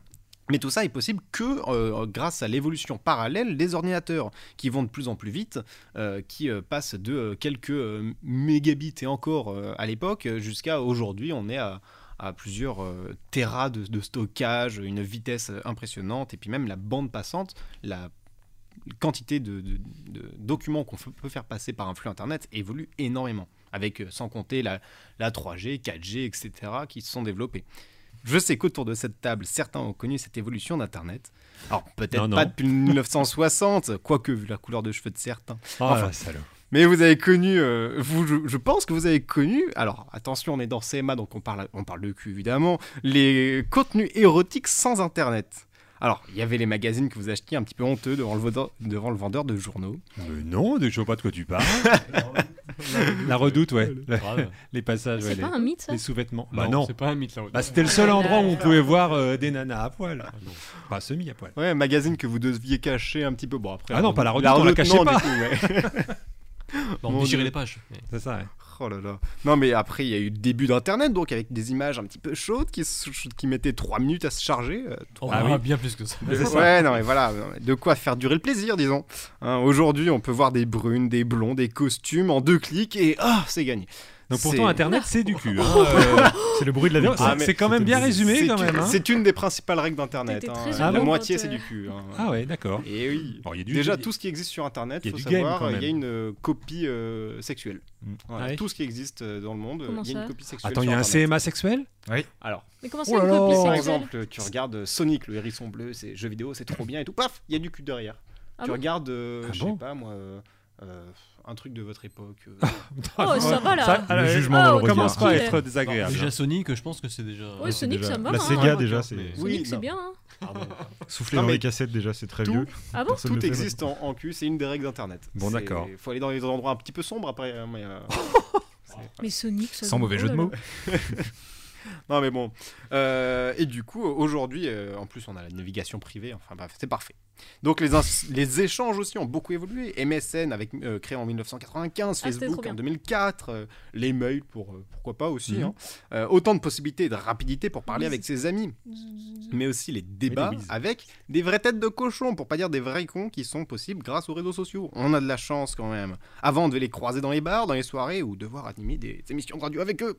Mais tout ça est possible que grâce à l'évolution parallèle des ordinateurs qui vont de plus en plus vite, qui passent de quelques mégabits et encore à l'époque jusqu'à aujourd'hui, on est à plusieurs téras de stockage, une vitesse impressionnante et puis même la bande passante, la quantité de documents qu'on peut faire passer par un flux internet évolue énormément, avec sans compter la 3G, 4G, etc. qui se sont développés. Je sais qu'autour de cette table, certains ont connu cette évolution d'Internet. Alors, peut-être pas depuis 1960, quoique vu la couleur de cheveux de certains. Enfin, salaud. Mais vous avez connu, je pense que vous avez connu, alors attention, on est dans CMA, donc on parle de cul évidemment, les contenus érotiques sans Internet. Alors, il y avait les magazines que vous achetiez un petit peu honteux devant le vendeur de journaux. Non, je ne vois pas de quoi tu parles. La Redoute, ouais. Les passages, c'est pas un mythe, ça ? Les sous-vêtements. Non, c'est pas un mythe, la Redoute. C'était le seul endroit où on pouvait voir des nanas à poil. Pas semi à poil. Ouais, magazine que vous deviez cacher un petit peu. Bon, après, non, pas la Redoute, on la cachait pas. On déchirait les pages. C'est ça, ouais. Oh là là. Non, mais après, il y a eu le début d'Internet, donc avec des images un petit peu chaudes qui mettaient 3 minutes à se charger. Bien plus que ça. Ouais, non, mais voilà. De quoi faire durer le plaisir, disons. Aujourd'hui, on peut voir des brunes, des blonds, des costumes en 2 clics et c'est gagné. Donc pourtant, Internet, c'est du cul. C'est le bruit de la victime. C'est quand même bien résumé, quand même. C'est une des principales règles d'Internet. La moitié, c'est du cul. Ah ouais, d'accord. Et oui. Déjà, tout ce qui existe sur Internet, il faut savoir, il y a une copie sexuelle. Tout ce qui existe dans le monde, il y a une copie sexuelle. Attends, il y a un CMA sexuel ? Oui. Alors. Mais comment ça, une copie sexuelle ? Par exemple, tu regardes Sonic, le hérisson bleu, c'est jeu vidéo, c'est trop bien et tout. Paf, il y a du cul derrière. Tu regardes, je sais pas moi. Un truc de votre époque. Ça va là. Le jugement commence pas à être désagréable. Déjà Sonic, je pense que c'est déjà. Oui, Sonic, ça me va. La Sega déjà, c'est. Sonic, c'est bien. Souffler dans les cassettes déjà, c'est très vieux. Ah bon ? Tout existe en cul, c'est une des règles d'Internet. Bon, d'accord. Il faut aller dans les endroits un petit peu sombres après. Mais Sonic, ça. Sans mauvais jeu de mots. Non mais bon. Et du coup, aujourd'hui, en plus, on a la navigation privée. Enfin bref, c'est parfait. Donc les échanges aussi ont beaucoup évolué. MSN créé en 1995, Facebook en 2004, les mails pourquoi pas aussi. Autant de possibilités et de rapidité pour parler avec ses amis. Mais aussi les débats avec des vraies têtes de cochons, pour pas dire des vrais cons, qui sont possibles grâce aux réseaux sociaux. On a de la chance quand même. Avant, on devait les croiser dans les bars, dans les soirées, ou devoir animer des émissions de radio avec eux.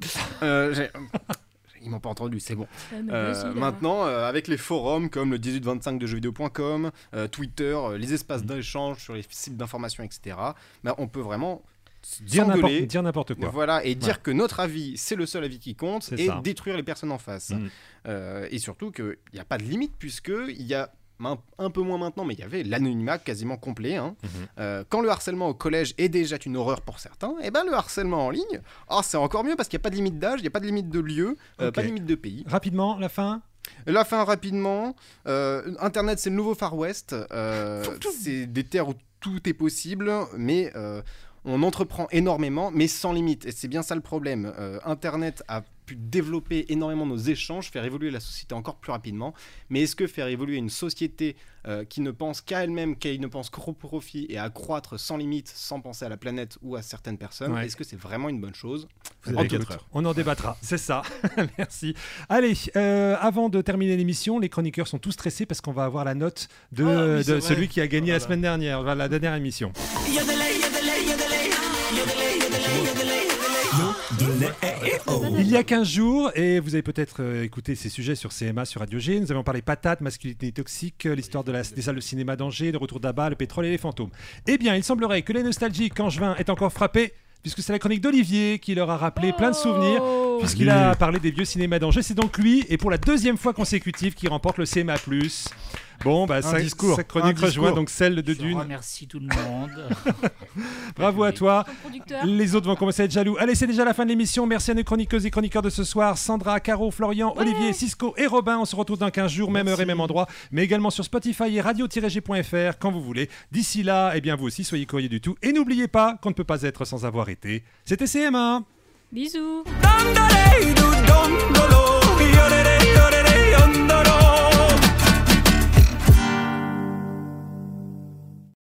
Ils m'ont pas entendu, c'est bon. Maintenant, avec les forums comme le 1825 de jeuxvideo.com, Twitter, les espaces d'échange sur les sites d'information, etc., on peut vraiment dire n'importe quoi. Voilà, et dire que notre avis, c'est le seul avis qui compte, et détruire les personnes en face. Et surtout qu'il n'y a pas de limite, puisqu'il y a un peu moins maintenant, mais il y avait l'anonymat quasiment complet. Quand le harcèlement au collège est déjà une horreur pour certains, et le harcèlement en ligne, c'est encore mieux parce qu'il n'y a pas de limite d'âge, il n'y a pas de limite de lieu, pas de limite de pays. Rapidement, la fin ? La fin rapidement. Internet, c'est le nouveau Far West. C'est des terres où tout est possible, mais on entreprend énormément, mais sans limite. Et c'est bien ça le problème. Internet a pu développer énormément nos échanges, faire évoluer la société encore plus rapidement. Mais est-ce que faire évoluer une société qui ne pense qu'à elle-même, qui ne pense qu'au profit et à croître sans limite, sans penser à la planète ou à certaines personnes, est-ce que c'est vraiment une bonne chose ? On en débattra, c'est ça. Merci. Allez, avant de terminer l'émission, les chroniqueurs sont tous stressés parce qu'on va avoir la note de celui qui a gagné la semaine dernière, la dernière émission. Il y a 15 jours, et vous avez peut-être écouté ces sujets sur CMA, sur Radio G, nous avons parlé patates, masculinité toxique, l'histoire des salles de cinéma d'Angers, de retour d'Abba, le pétrole et les fantômes. Eh bien, il semblerait que les nostalgiques Angevins aient encore frappé, puisque c'est la chronique d'Olivier qui leur a rappelé plein de souvenirs, puisqu'il a parlé des vieux cinémas d'Angers. C'est donc lui, et pour la 2e fois consécutive, qui remporte le CMA+. Bon, sa chronique rejoint donc celle de Dune. Remercie tout le monde. Bravo à toi. Les autres vont commencer à être jaloux. Allez, c'est déjà la fin de l'émission. Merci à nos chroniqueuses et chroniqueurs de ce soir. Sandra, Caro, Florian, Olivier, Cisco et Robin. On se retrouve dans 15 jours, même heure et même endroit, mais également sur Spotify et radio-g.fr quand vous voulez. D'ici là, eh bien vous aussi, soyez curieux du tout. Et n'oubliez pas qu'on ne peut pas être sans avoir été. C'était CM1. Bisous.